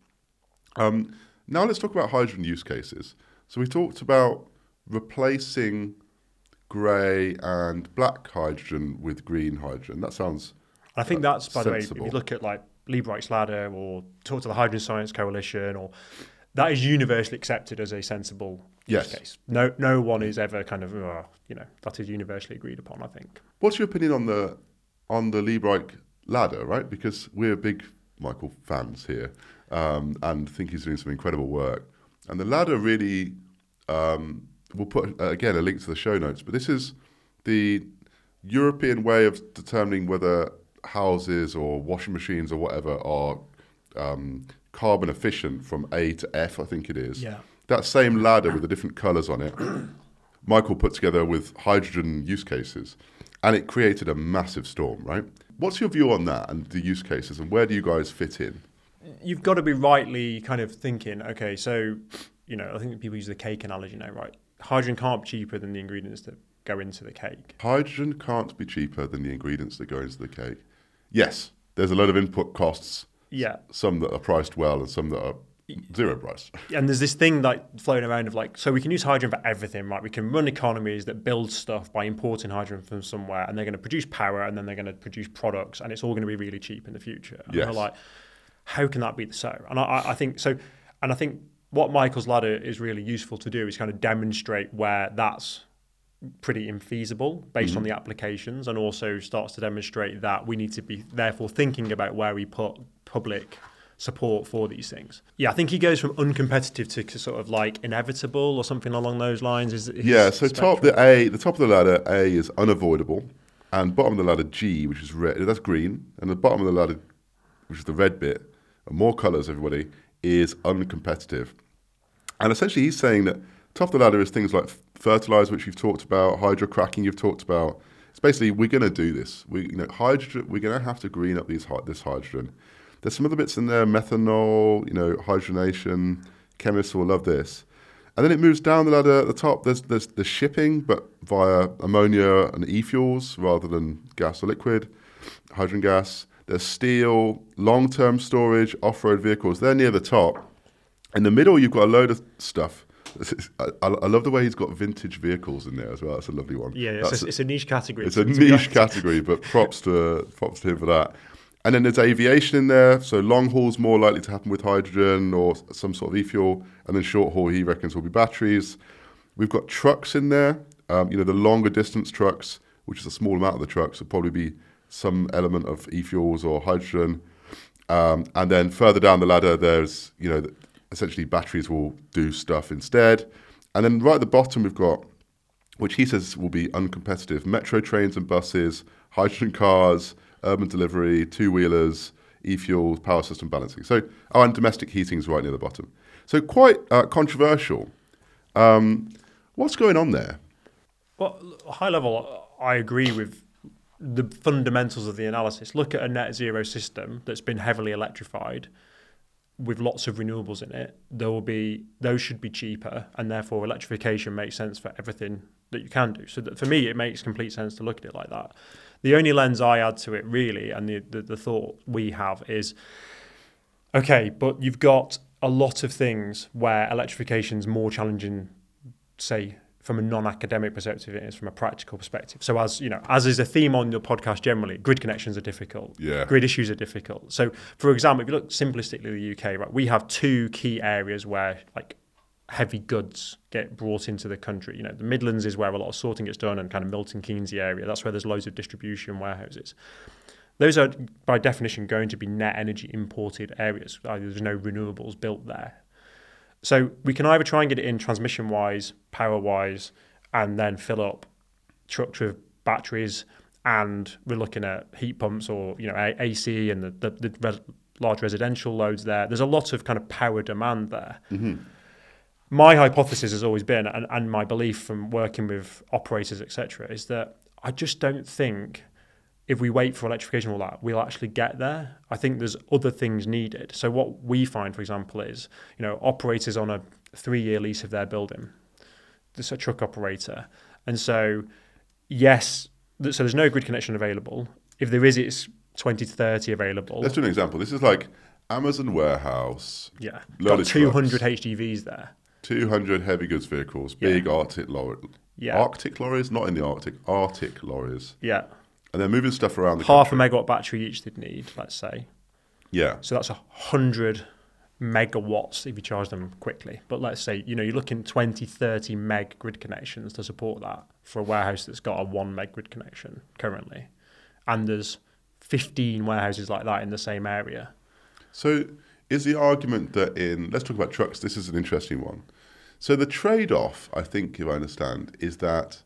Now let's talk about hydrogen use cases. So we talked about replacing grey and black hydrogen with green hydrogen. That sounds I think that's, by the way, sensible. if you look at like Liebreich's ladder or talk to the Hydrogen Science Coalition, or that is universally accepted as a sensible use case. No one is ever kind of, that is universally agreed upon, I think. What's your opinion on the Liebreich ladder, right? Because we're big Michael fans here and think he's doing some incredible work. And the ladder really, we'll put, again, a link to the show notes, but this is the European way of determining whether houses or washing machines or whatever are carbon efficient from A to F, I think it is. Yeah. That same ladder with the different colours on it, Michael put together with hydrogen use cases, and it created a massive storm, right? What's your view on that and the use cases, and where do you guys fit in? you've got to be rightly kind of thinking, okay, so, I think people use the cake analogy now, right? Hydrogen can't be cheaper than the ingredients that go into the cake. Hydrogen can't be cheaper than the ingredients that go into the cake. Yes, there's a lot of input costs. Yeah. Some that are priced well and some that are zero price. And there's this thing like floating around of like, so we can use hydrogen for everything, right? We can run economies that build stuff by importing hydrogen from somewhere, and they're going to produce power, and then they're going to produce products, and it's all going to be really cheap in the future. And Yes. we're like, how can that be so? And I think so. And I think what Michael's ladder is really useful to do is kind of demonstrate where that's pretty infeasible based on the applications, and also starts to demonstrate that we need to be therefore thinking about where we put public support for these things. Yeah, I think he goes from uncompetitive to sort of like inevitable or something along those lines. Yeah, so the top of the ladder, A, is unavoidable, and bottom of the ladder, G, which is red, that's green, and the bottom of the ladder, which is the red bit, and more colours, everybody, is uncompetitive. And essentially he's saying that top of the ladder is things like fertilizer, which you've talked about, hydrocracking you've talked about. It's basically, we're going to do this. Hydrogen, we're going to have to green up this hydrogen. There's some other bits in there, methanol, hydrogenation. Chemists will love this. And then it moves down the ladder at the top. There's the shipping, but via ammonia and e-fuels rather than gas or liquid, hydrogen gas. There's steel, long-term storage, off-road vehicles. They're near the top. In the middle, you've got a load of stuff. I love the way he's got vintage vehicles in there as well. That's a lovely one. Yeah, it's a niche category. It's a niche category, but props to him for that. And then there's aviation in there. So long haul's more likely to happen with hydrogen or some sort of e-fuel. And then short haul, he reckons, will be batteries. We've got trucks in there. The longer distance trucks, which is a small amount of the trucks, will probably be some element of e-fuels or hydrogen. And then further down the ladder, there's, essentially batteries will do stuff instead. And then right at the bottom, we've got, which he says will be uncompetitive, metro trains and buses, hydrogen cars, urban delivery, two-wheelers, e-fuels, power system balancing. So, and domestic heating is right near the bottom. So quite controversial. What's going on there? Well, high level, I agree with the fundamentals of the analysis. Look at a net zero system that's been heavily electrified with lots of renewables in it. Those should be cheaper, and therefore electrification makes sense for everything that you can do. So that for me, it makes complete sense to look at it like that. The only lens I add to it really, and the thought we have is, okay, but you've got a lot of things where electrification is more challenging, say, from a non-academic perspective, it is from a practical perspective. So as is a theme on your podcast generally, grid connections are difficult. Yeah. Grid issues are difficult. So for example, if you look simplistically at the UK, right, we have two key areas where like heavy goods get brought into the country. The Midlands is where a lot of sorting gets done, and kind of Milton Keynes area. That's where there's loads of distribution warehouses. Those are, by definition, going to be net energy imported areas. There's no renewables built there. So we can either try and get it in transmission-wise, power-wise, and then fill up trucks with batteries, and we're looking at heat pumps or AC and the large residential loads there. There's a lot of kind of power demand there. Mm-hmm. My hypothesis has always been, and my belief from working with operators, etc., is that I just don't think if we wait for electrification and all that, we'll actually get there. I think there's other things needed. So what we find, for example, is, operators on a 3-year lease of their building. This is a truck operator. And so, yes, so there's no grid connection available. If there is, it's 20 to 30 available. Let's do an example. This is like Amazon warehouse. Yeah, got 200 trucks. HGVs there. 200 heavy goods vehicles, big Arctic lorries. Yeah. Arctic lorries? Not in the Arctic. Arctic lorries. Yeah. And they're moving stuff around the Half country. a megawatt battery each they'd need, let's say. Yeah. So that's 100 megawatts if you charge them quickly. But let's say, you're looking 20, 30 meg grid connections to support that for a warehouse that's got a 1 meg grid connection currently. And there's 15 warehouses like that in the same area. So is the argument that let's talk about trucks, this is an interesting one. So the trade-off, I think, if I understand, is that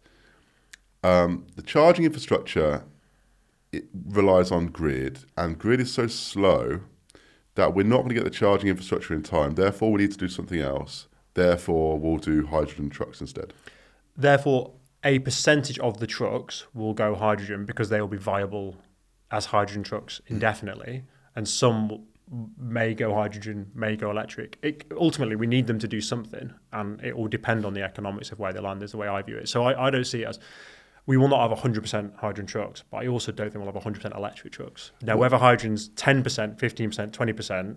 the charging infrastructure, it relies on grid, and grid is so slow that we're not going to get the charging infrastructure in time. Therefore, we need to do something else. Therefore, we'll do hydrogen trucks instead. Therefore, a percentage of the trucks will go hydrogen because they will be viable as hydrogen trucks indefinitely, and some may go hydrogen, may go electric. Ultimately, we need them to do something, and it will depend on the economics of where they land, is the way I view it. So I don't see it as, we will not have 100% hydrogen trucks, but I also don't think we'll have 100% electric trucks. Now, whether hydrogen's 10%, 15%, 20%,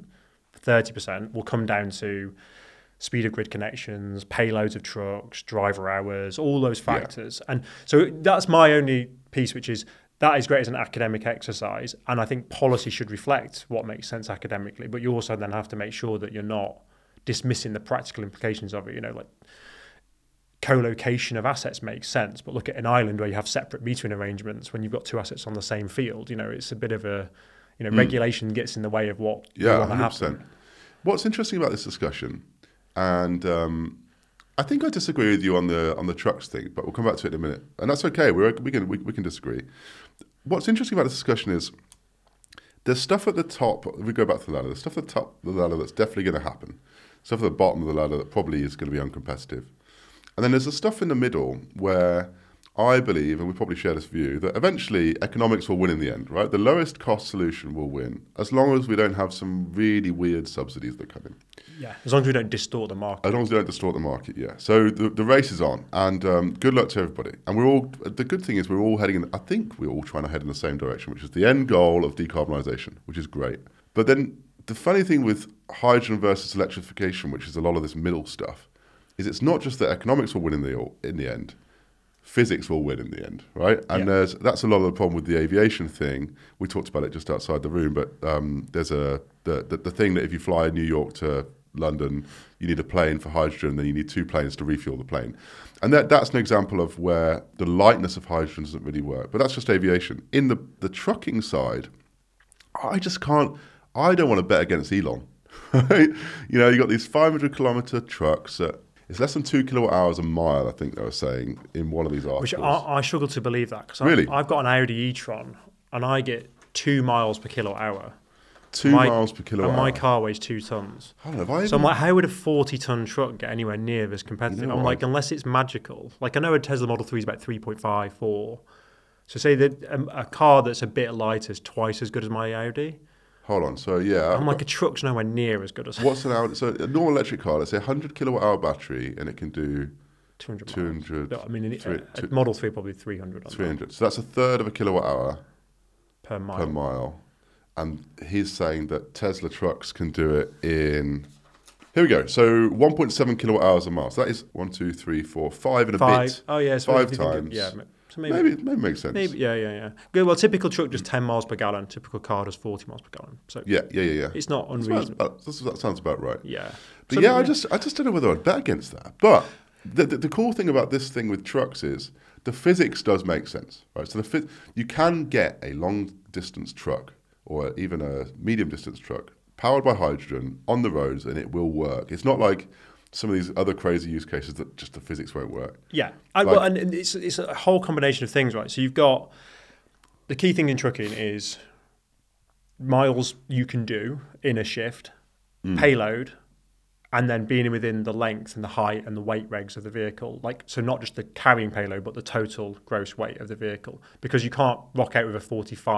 30% will come down to speed of grid connections, payloads of trucks, driver hours, all those factors. And so that's my only piece, which is that is great as an academic exercise. And I think policy should reflect what makes sense academically, but you also then have to make sure that you're not dismissing the practical implications of it. You know, like co-location of assets makes sense, but look at an island where you have separate metering arrangements when you've got two assets on the same field. You know, it's a bit of a, regulation gets in the way of what you want to happen. What's interesting about this discussion, and I think I disagree with you on the trucks thing, but we'll come back to it in a minute, and that's okay. We can disagree. What's interesting about this discussion is there's stuff at the top. If we go back to the ladder, there's stuff at the top of the ladder that's definitely going to happen. Stuff at the bottom of the ladder that probably is going to be uncompetitive, and then there's the stuff in the middle where I believe, and we probably share this view, that eventually economics will win in the end, right? The lowest cost solution will win, as long as we don't have some really weird subsidies that come in. Yeah, as long as we don't distort the market. As long as we don't distort the market, yeah. So the race is on, and good luck to everybody. And the good thing is we're all I think we're all trying to head in the same direction, which is the end goal of decarbonisation, which is great. But then the funny thing with hydrogen versus electrification, which is a lot of this middle stuff, is it's not just that economics will win in the end. Physics will win in the end, right? And that's a lot of the problem with the aviation thing. We talked about it just outside the room, but there's the thing that if you fly New York to London, you need a plane for hydrogen, then you need two planes to refuel the plane. And that's an example of where the lightness of hydrogen doesn't really work. But that's just aviation. In the trucking side, I don't want to bet against Elon. Right? You know, you got these 500-kilometer trucks that it's less than 2 kilowatt hours a mile, I think they were saying in one of these articles. Which I struggle to believe that, because really? I've got an Audi e-tron and I get 2 miles per kilowatt hour. 2 miles per kilowatt hour. And my hour. car weighs 2 tons. I don't know, so I'm like, how would a 40-ton truck get anywhere near this competitive? You know I'm what? like, unless it's magical. Like, I know a Tesla Model 3 is about 3.5, 4. So say that a car that's a bit lighter is twice as good as my Audi. Hold on, so yeah. I'm like, a truck's nowhere near as good as... What's an Audi? So a normal electric car, let's say 100 kilowatt hour battery, and it can do 200. No, I mean, a Model 3 probably 300. On 300. So that's a third of a kilowatt hour per mile. And he's saying that Tesla trucks can do it in... Here we go. So 1.7 kilowatt hours a mile. So that is 1, 2, 3, 4, 5 and a bit. Oh, yeah. So 5 times. Yeah. So maybe it makes sense. Maybe, yeah. Good. Well, typical truck does 10 miles per gallon. Typical car does 40 miles per gallon. So yeah. It's not unreasonable. That sounds about right. Yeah. But I just don't know whether I'd bet against that. But the cool thing about this thing with trucks is the physics does make sense, right? So you can get a long distance truck or even a medium distance truck powered by hydrogen on the roads, and it will work. It's not like some of these other crazy use cases that just the physics won't work. Yeah, and it's a whole combination of things, right? So you've got the key thing in trucking is miles you can do in a shift, payload, and then being within the length and the height and the weight regs of the vehicle. Like, so not just the carrying payload, but the total gross weight of the vehicle, because you can't rock out with a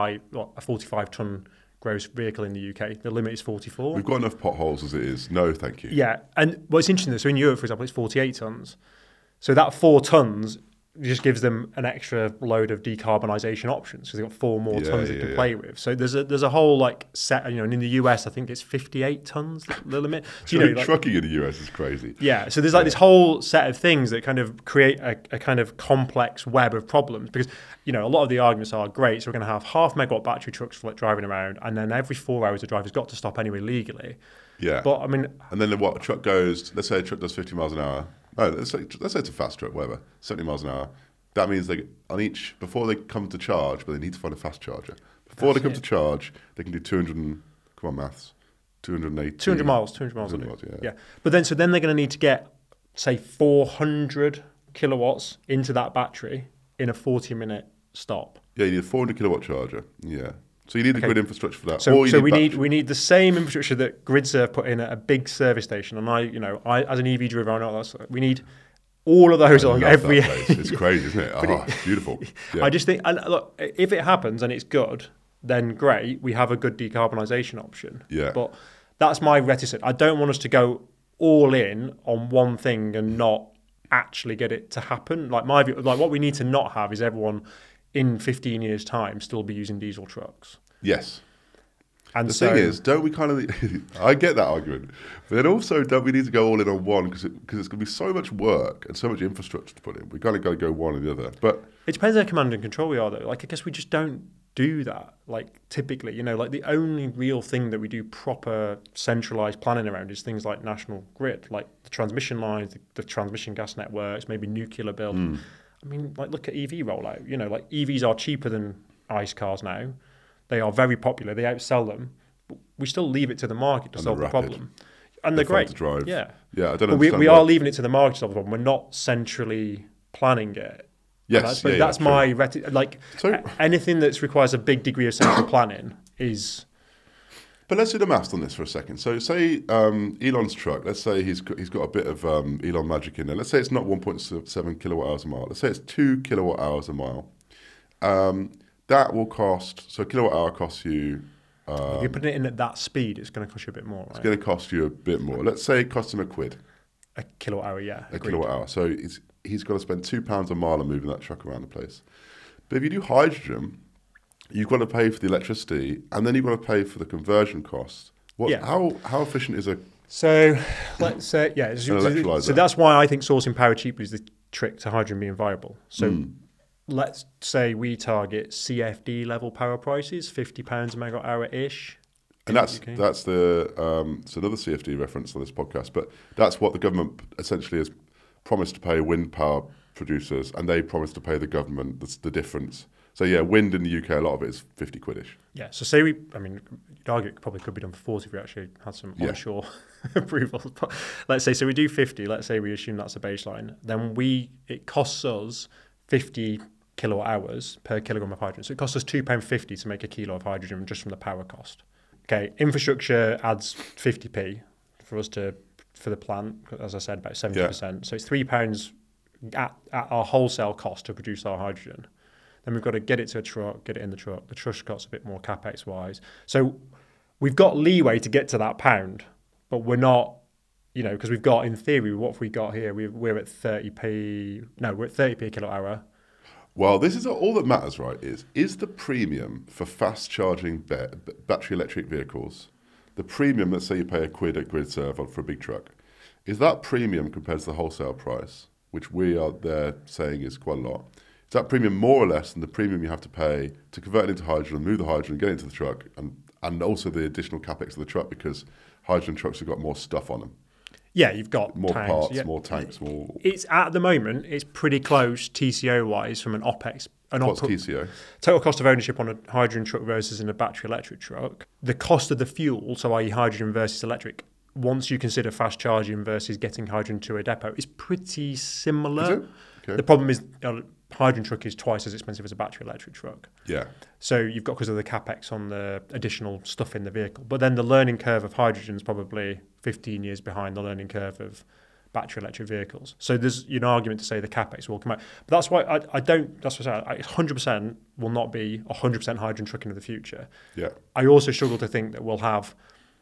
45-ton gross vehicle in the UK. The limit is 44. We've got enough potholes as it is. No, thank you. Yeah, and what's interesting, so in Europe, for example, it's 48 tons. So that 4 tons just gives them an extra load of decarbonisation options, because they've got 4 more tons they can play with. So there's a whole like set, and in the US, I think it's 58 tons the limit. So, trucking in the US is crazy. Yeah, so there's like this whole set of things that kind of create a kind of complex web of problems, because a lot of the arguments are great. So we're going to have 0.5 megawatt battery trucks driving around, and then every 4 hours the driver's got to stop anyway legally. Yeah, but I mean, and then a truck goes. Let's say a truck does 50 miles an hour. No, let's say it's a fast truck, whatever, 70 miles an hour. That means before they come to charge, but they need to find a fast charger. Before they come to charge, they can do 200, come on maths, 280. 200 miles. 200 miles, yeah. But then they're going to need to get, say, 400 kilowatts into that battery in a 40-minute stop. Yeah, you need a 400 kilowatt charger, yeah. So you need the grid infrastructure for that. So we need the same infrastructure that GridServe put in at a big service station. And I as an EV driver, I know we need all of those on every. It's crazy, isn't it? It's beautiful. Yeah. I just think, and look, if it happens and it's good, then great, we have a good decarbonisation option. Yeah. But that's my reticence. I don't want us to go all in on one thing and not actually get it to happen. Like my view, like what we need to not have is everyone in 15 years' time still be using diesel trucks. Yes. And The so thing is, don't we kind of... I get that argument. But then also, don't we need to go all in on one? Because it's going to be so much work and so much infrastructure to put in. We kind of got to go one or the other. But it depends on how command and control we are, though. Like, I guess we just don't do that. Like, typically, you know, like the only real thing that we do proper centralised planning around is things like national grid, like the transmission lines, the transmission gas networks, maybe nuclear build. I mean, like, look at EV rollout. You know, like EVs are cheaper than ICE cars now. They are very popular. They outsell them. But we still leave it to the market to And solve they're the rapid. problem. And they're fun great. to drive. Yeah. Yeah, I don't But understand we why- are leaving it to the market to solve the problem. We're not centrally planning it. Yes, That's true. my So- anything that requires a big degree of central planning is. But let's do the maths on this for a second. So say Elon's truck, let's say he's got a bit of Elon magic in there. Let's say it's not 1.7 kilowatt hours a mile. Let's say it's 2 kilowatt hours a mile. That will cost, so a kilowatt hour costs you, If you're putting it in at that speed, it's going to cost you a bit more, right? it's going to cost you a bit more. Let's say it costs him £1. A kilowatt hour, yeah. A agreed. kilowatt hour. So he's got to spend £2 a mile on moving that truck around the place. But if you do hydrogen, you've got to pay for the electricity, and then you've got to pay for the conversion costs. Yeah. How efficient is a... So let's say, yeah. An electrolyser. So that's why I think sourcing power cheaply is the trick to hydrogen being viable. So let's say we target CFD level power prices, £50 a megawatt hour ish. And that's the it's another CFD reference on this podcast, but that's what the government essentially has promised to pay wind power producers, and they promised to pay the government the difference. So yeah, wind in the UK, a lot of it is 50 quid-ish. Yeah. So say you'd argue it probably could be done for 40 if we actually had some onshore approvals. But let's say, so we do 50, let's say we assume that's a baseline, then it costs us 50 kilowatt hours per kilogram of hydrogen. So it costs us £2.50 to make a kilo of hydrogen just from the power cost. Okay, infrastructure adds 50p for the plant, as I said, about 70%. Yeah. So it's £3 at our wholesale cost to produce our hydrogen. Then we've got to get it to a truck, get it in the truck. The truck costs a bit more capex wise. So we've got leeway to get to that pound, but we're not, because we've got, in theory, what have we got here? We're at 30p. No, we're at 30p a kilowatt hour. Well, this is all that matters, right? Is the premium for fast charging battery electric vehicles, the premium, let's say you pay £1 at GridServe for a big truck, is that premium compared to the wholesale price, which we are there saying is quite a lot? Is that premium more or less than the premium you have to pay to convert it into hydrogen, move the hydrogen, get it into the truck, and also the additional capex of the truck, because hydrogen trucks have got more stuff on them? Yeah, you've got More tanks, parts, more tanks, more... It's at the moment, it's pretty close TCO-wise from an OPEX. What's TCO? Total cost of ownership on a hydrogen truck versus in a battery electric truck. The cost of the fuel, so i.e. hydrogen versus electric, once you consider fast charging versus getting hydrogen to a depot, is pretty similar. Is it? Okay. The problem is a hydrogen truck is twice as expensive as a battery electric truck. Yeah. So you've got, because of the capex on the additional stuff in the vehicle. But then the learning curve of hydrogen is probably 15 years behind the learning curve of battery electric vehicles. So there's an argument to say the capex will come out. But that's why that's what I say, 100% will not be 100% hydrogen trucking of the future. Yeah. I also struggle to think that we'll have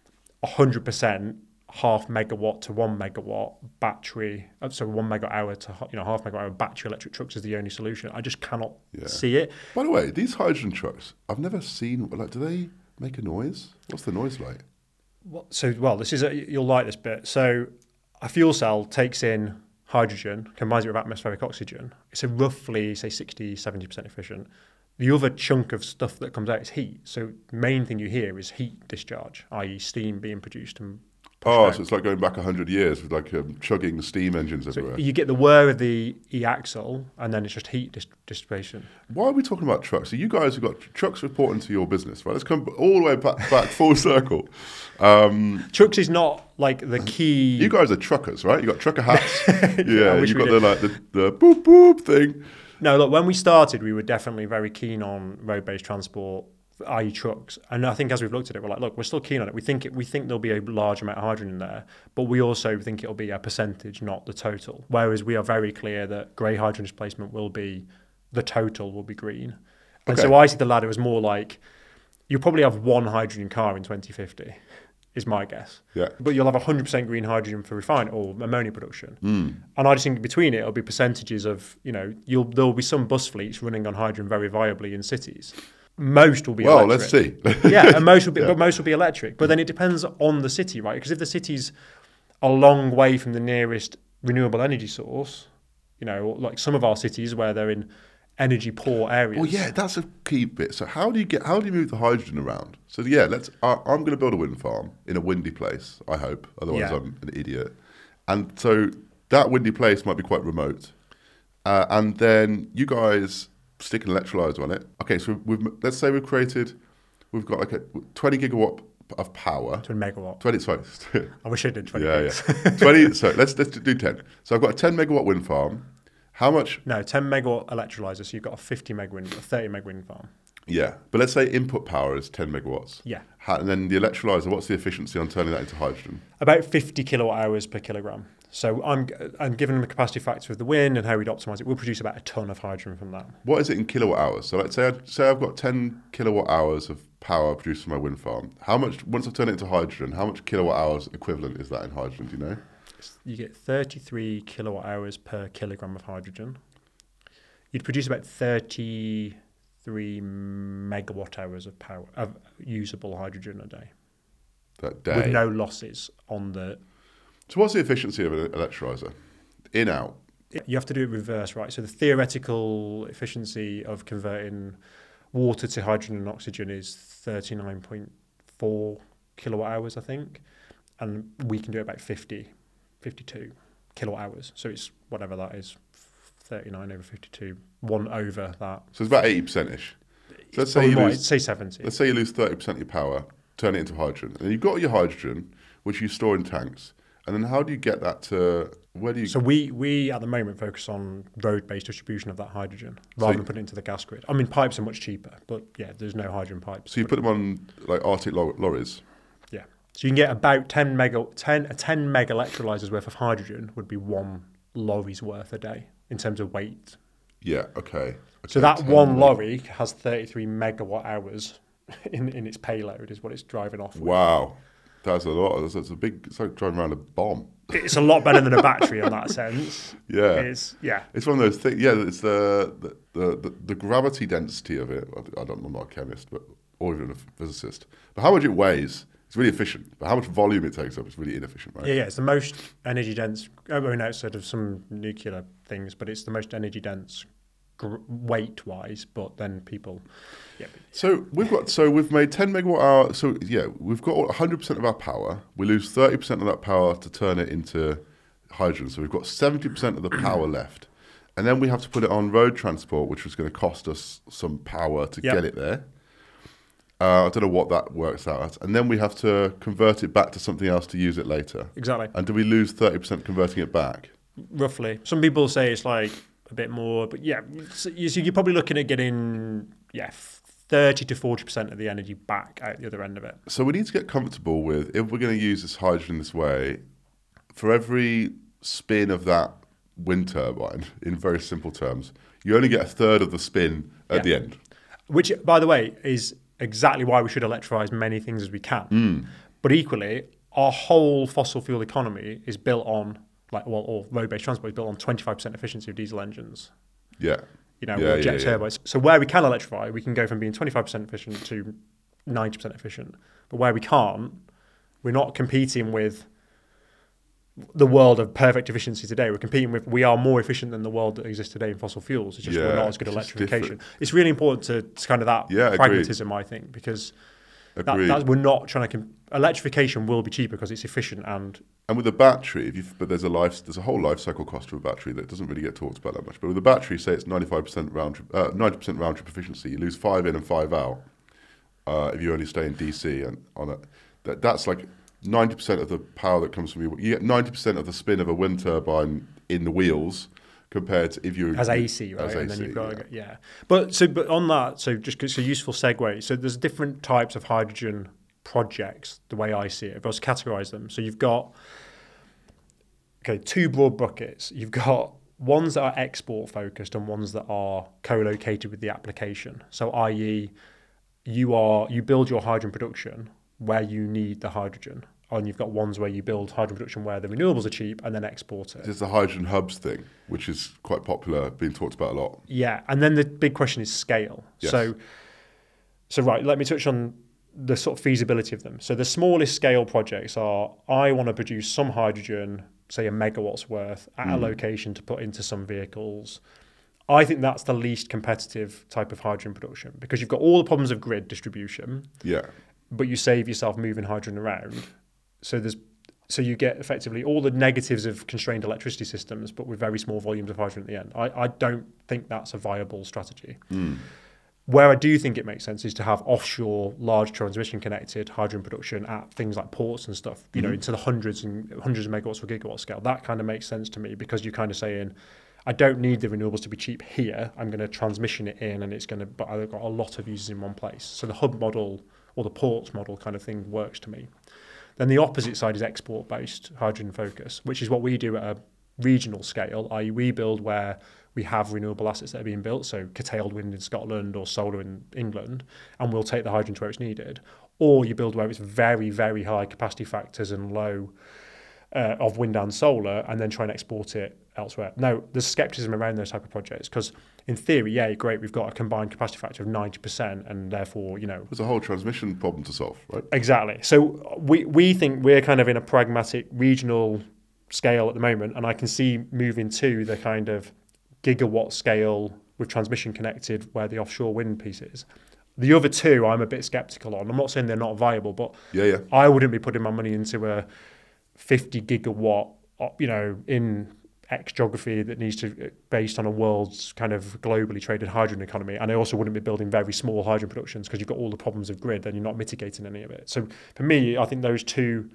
100% half megawatt to 1 megawatt battery, so 1 megawatt hour to half megawatt hour battery electric trucks is the only solution. I just cannot see it. By the way, these hydrogen trucks, I've never seen, do they make a noise? What's the noise like? This is you'll like this bit. So a fuel cell takes in hydrogen, combines it with atmospheric oxygen. It's a roughly, say, 60-70% efficient. The other chunk of stuff that comes out is heat. So the main thing you hear is heat discharge, i.e. steam being produced and so it's like going back 100 years with chugging steam engines everywhere. You get the whir of the e-axle, and then it's just heat dissipation. Why are we talking about trucks? So you guys have got trucks reporting to your business, right? Let's come all the way back full circle. Trucks is not like the key. You guys are truckers, right? You got trucker hats. Yeah, you got the boop boop thing. No, look, when we started, we were definitely very keen on road-based transport, i.e. trucks. And I think as we've looked at it, we're like, look, we're still keen on it. We think there'll be a large amount of hydrogen in there, but we also think it'll be a percentage, not the total. Whereas we are very clear that grey hydrogen displacement will be, the total will be green. And so I see the ladder as more like you'll probably have one hydrogen car in 2050, is my guess. Yeah. But you'll have 100% green hydrogen for refining or ammonia production. And I just think between it, it'll be percentages of, there'll be some bus fleets running on hydrogen very viably in cities. Most will be electric. Let's see. Yeah, and most will be electric. But then it depends on the city, right? Because if the city's a long way from the nearest renewable energy source, like some of our cities where they're in energy poor areas. Well, yeah, that's a key bit. So how do you move the hydrogen around? So yeah, I'm going to build a wind farm in a windy place, I hope. Otherwise I'm an idiot. And so that windy place might be quite remote. And then you guys stick an electrolyzer on it. Okay, so let's say we've got like a 20 gigawatt of power. 20 megawatt. 20, sorry. I wish I did 20 Yeah. 20, so let's do 10. So I've got a 10 megawatt wind farm. How much? No, 10 megawatt electrolyzer, so you've got a 30 meg wind farm. Yeah, but let's say input power is 10 megawatts. Yeah. And then the electrolyzer, what's the efficiency on turning that into hydrogen? About 50 kilowatt hours per kilogram. So I'm given the capacity factor of the wind and how we'd optimize it. We'll produce about a ton of hydrogen from that. What is it in kilowatt hours? So let's say I've got 10 kilowatt hours of power produced from my wind farm. How much, once I've turned it into hydrogen, how much kilowatt hours equivalent is that in hydrogen, do you know? You get 33 kilowatt hours per kilogram of hydrogen. You'd produce about 33 megawatt hours of power of usable hydrogen a day. That day. With no losses on the... So what's the efficiency of an electrolyzer? In, out? You have to do it reverse, right? So the theoretical efficiency of converting water to hydrogen and oxygen is 39.4 kilowatt hours, I think. And we can do it about 52 kilowatt hours. So it's whatever that is, 39 over 52, 1 over that. So it's about 80%-ish. So let's say 70. Let's say you lose 30% of your power, turn it into hydrogen. And you've got your hydrogen, which you store in tanks. And then how do you get that to, where do you... So we at the moment focus on road-based distribution of that hydrogen rather than putting it into the gas grid. I mean, pipes are much cheaper, but yeah, there's no hydrogen pipes. So you put them on like Arctic lorries? Yeah. So you can get about 10 meg electrolyzers worth of hydrogen would be 1 lorry's worth a day in terms of weight. Yeah, okay. So that one lorry has 33 megawatt hours in its payload is what it's driving off with. Wow. That's a lot. It's a big, it's like driving around a bomb. It's a lot better than a battery in that sense. Yeah. It's one of those things. Yeah, it's the gravity density of it. I'm not a chemist, or even a physicist. But how much it weighs, it's really efficient. But how much volume it takes up is really inefficient, right? Yeah, it's the most energy dense, outside of some nuclear things, but it's the most energy dense weight-wise, but then people... Yeah. So we've made 10 megawatt hour. So yeah, we've got 100% of our power. We lose 30% of that power to turn it into hydrogen. So we've got 70% of the power left. And then we have to put it on road transport, which was going to cost us some power to get it there. I don't know what that works out as. And then we have to convert it back to something else to use it later. Exactly. And do we lose 30% converting it back? Roughly. Some people say it's like a bit more, but yeah. So you're probably looking at getting, 30 to 40% of the energy back out the other end of it. So we need to get comfortable with, if we're going to use this hydrogen this way, for every spin of that wind turbine, in very simple terms, you only get a third of the spin at the end. Which, by the way, is exactly why we should electrify as many things as we can. But equally, our whole fossil fuel economy is built on, or road-based transport is built on 25% efficiency of diesel engines. Yeah. Or jet turbines. So where we can electrify, we can go from being 25% efficient to 90% efficient. But where we can't, we're not competing with the world of perfect efficiency today. We're competing with, we are more efficient than the world that exists today in fossil fuels. It's just we're not as good at electrification. It's really important to kind of that pragmatism, I think, because that's, we're not trying to... electrification will be cheaper because it's efficient and with a battery, but there's a whole life cycle cost to a battery that doesn't really get talked about that much. But with a battery, say it's 90% round trip efficiency, you lose 5 in and 5 out if you only stay in DC and on it. That's like 90% of the power that comes from you. You get 90% of the spin of a wind turbine in the wheels compared to if you as AC, right? And then you've got But on that, so just it's a useful segue. So there's different types of hydrogen projects, the way I see it, if I was to categorize them. So you've got, two broad buckets. You've got ones that are export focused and ones that are co-located with the application. So i.e., you build your hydrogen production where you need the hydrogen, and you've got ones where you build hydrogen production where the renewables are cheap and then export it. There's the hydrogen hubs thing, which is quite popular, being talked about a lot. Yeah, and then the big question is scale. Yes. So right, let me touch on the sort of feasibility of them. So the smallest scale projects are, I want to produce some hydrogen, say a megawatt's worth, at a location to put into some vehicles. I think that's the least competitive type of hydrogen production, because you've got all the problems of grid distribution, Yeah. but you save yourself moving hydrogen around. So you get effectively all the negatives of constrained electricity systems, but with very small volumes of hydrogen at the end. I don't think that's a viable strategy. Where I do think it makes sense is to have offshore, large transmission connected hydrogen production at things like ports and stuff, you know, into the hundreds of megawatts or gigawatt scale. That kind of makes sense to me, because you're kind of saying, I don't need the renewables to be cheap here. I'm going to transmission it in, and but I've got a lot of users in one place. So the hub model or the ports model kind of thing works to me. Then the opposite side is export-based hydrogen focus, which is what we do at a regional scale, i.e. we build where we have renewable assets that are being built, so curtailed wind in Scotland or solar in England, and we'll take the hydrogen to where it's needed. Or you build where it's very, very high capacity factors and low of wind and solar, and then try and export it elsewhere. Now, there's scepticism around those type of projects, because in theory, yeah, great, we've got a combined capacity factor of 90%, and therefore, you know... There's a whole transmission problem to solve, right? Exactly. So we think we're kind of in a pragmatic regional scale at the moment, and I can see moving to the kind of gigawatt scale with transmission connected where the offshore wind piece is. The other two I'm a bit sceptical on. I'm not saying they're not viable, but Yeah. I wouldn't be putting my money into a 50 gigawatt, you know, in X geography that needs to, based on a world's kind of globally traded hydrogen economy. And I also wouldn't be building very small hydrogen productions, because you've got all the problems of grid and you're not mitigating any of it. So for me, I think those two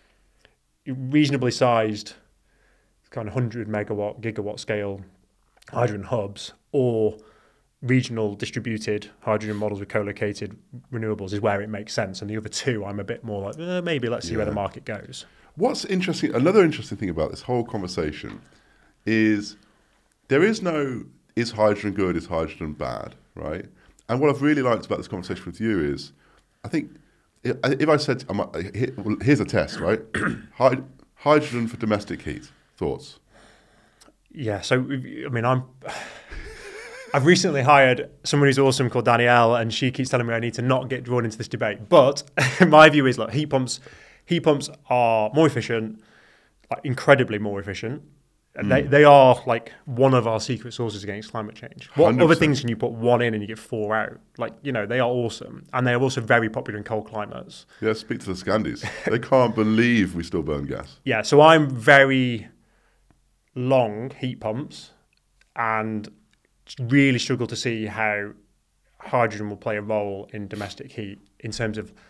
reasonably sized kind of 100 megawatt, gigawatt scale hydrogen hubs, or regional distributed hydrogen models with co-located renewables is where it makes sense. And the other two, I'm a bit more like, maybe let's see where the market goes. What's interesting, another interesting thing about this whole conversation is there is no, is hydrogen good, is hydrogen bad, right? And what I've really liked about this conversation with you is, I think, if I said, here's a test, right? Hydrogen for domestic heat, thoughts? Yeah, so, I mean, I've recently hired someone who's awesome called Danielle, and she keeps telling me I need to not get drawn into this debate. But my view is, look, heat pumps are more efficient, like incredibly more efficient. And they are like one of our secret sources against climate change. What 100%. Other things can you put one in and you get four out? Like, you know, they are awesome. And they are also very popular in cold climates. Yeah, speak to the Scandis. They can't believe we still burn gas. Yeah, so I'm very long heat pumps and really struggle to see how hydrogen will play a role in domestic heat in terms of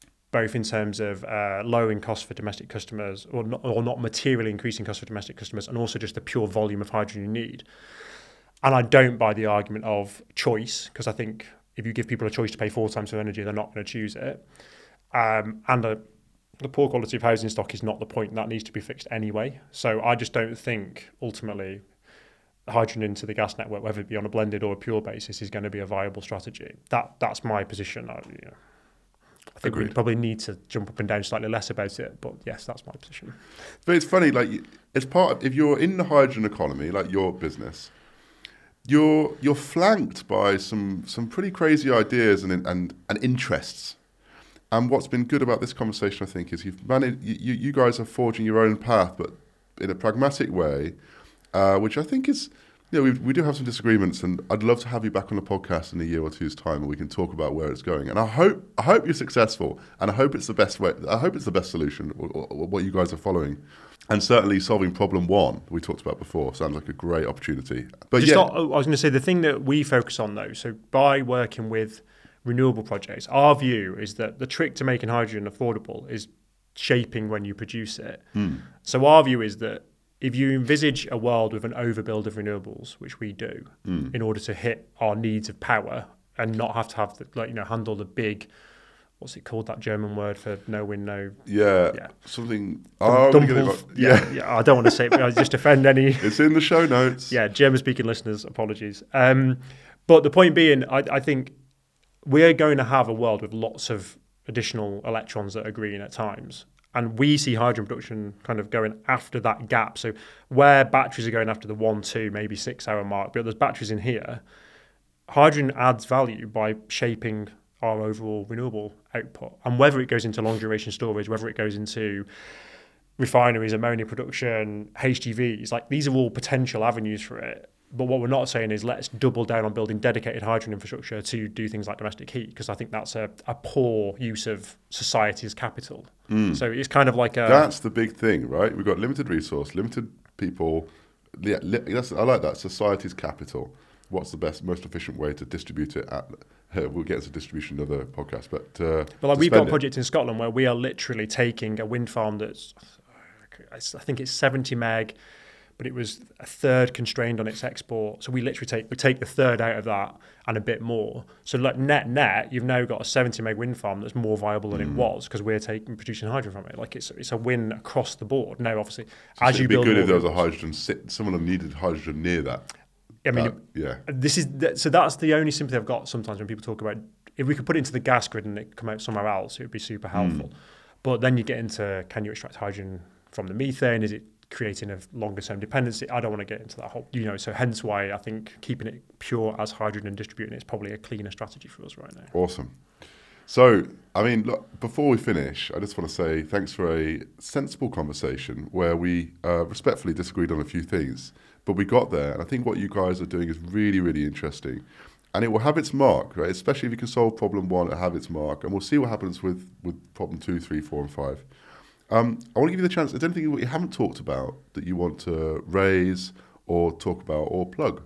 lowering costs for domestic customers, or not materially increasing costs for domestic customers, and also just the pure volume of hydrogen you need. And I don't buy the argument of choice, because I think if you give people a choice to pay 4 times for energy, they're not going to choose it. And the poor quality of housing stock is not the point. That needs to be fixed anyway. So I just don't think ultimately hydrogen into the gas network, whether it be on a blended or a pure basis, is going to be a viable strategy. That's my position. I think we probably need to jump up and down slightly less about it, but yes, that's my position. But it's funny, like, as part of, if you're in the hydrogen economy, like your business, you're flanked by some pretty crazy ideas and interests. And what's been good about this conversation, I think, is you guys are forging your own path, but in a pragmatic way, which I think is, you know, we do have some disagreements, and I'd love to have you back on the podcast in a year or two's time, and we can talk about where it's going. And I hope you're successful, and I hope it's the best way. I hope it's the best solution, or what you guys are following. And certainly solving problem one we talked about before sounds like a great opportunity. But I was going to say, the thing that we focus on though, so by working with renewable projects, our view is that the trick to making hydrogen affordable is shaping when you produce it. So our view is that if you envisage a world with an overbuild of renewables, which we do, in order to hit our needs of power and not have to handle the big, what's it called, that German word for no wind, no... Yeah. Something... I don't want to say it, but I just offend any... It's in the show notes. Yeah, German-speaking listeners, apologies. But the point being, I think we're going to have a world with lots of additional electrons that are green at times. And we see hydrogen production kind of going after that gap. So where batteries are going after the 1, 2, maybe 6 hour mark, but there's batteries in here, hydrogen adds value by shaping our overall renewable output. And whether it goes into long duration storage, whether it goes into refineries, ammonia production, HGVs, like these are all potential avenues for it. But what we're not saying is let's double down on building dedicated hydrogen infrastructure to do things like domestic heat, because I think that's a poor use of society's capital. So it's kind of like That's the big thing, right? We've got limited resource, limited people. Yeah, I like that. Society's capital. What's the best, most efficient way to distribute it? We'll get into distribution in another podcast. But like we've got a project in Scotland where we are literally taking a wind farm that's, I think it's 70 meg, but it was a third constrained on its export. So we literally take the third out of that and a bit more. So like net, you've now got a 70 meg wind farm that's more viable than it was because we're producing hydrogen from it. Like it's a win across the board. Now, obviously, so as you build, it'd be good if there was a hydrogen. Someone needed hydrogen near that. I mean, that's the only sympathy I've got sometimes when people talk about if we could put it into the gas grid and it come out somewhere else, it would be super helpful. But then you get into, can you extract hydrogen from the methane? Is it creating a longer term dependency? I don't want to get into that whole, so hence why I think keeping it pure as hydrogen and distributing it is probably a cleaner strategy for us right now. Awesome. So, I mean, look, before we finish, I just want to say thanks for a sensible conversation where we respectfully disagreed on a few things, but we got there. And I think what you guys are doing is really, really interesting. And it will have its mark, right? Especially if you can solve problem 1, it'll have its mark. And we'll see what happens with problem 2, 3, 4, and 5. I want to give you the chance. Is there anything you haven't talked about that you want to raise or talk about or plug?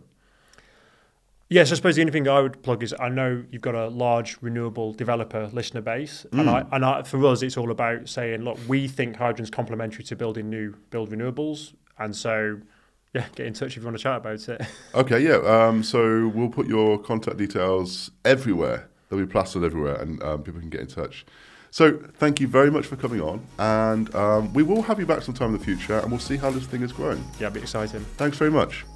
Yes, I suppose the only thing I would plug is I know you've got a large renewable developer listener base, and for us it's all about saying, look, we think hydrogen's complementary to build renewables, and so get in touch if you want to chat about it. Okay, yeah. So we'll put your contact details everywhere. They'll be plastered everywhere, and people can get in touch. So thank you very much for coming on, and we will have you back sometime in the future, and we'll see how this thing is growing. Yeah, it'll be exciting. Thanks very much.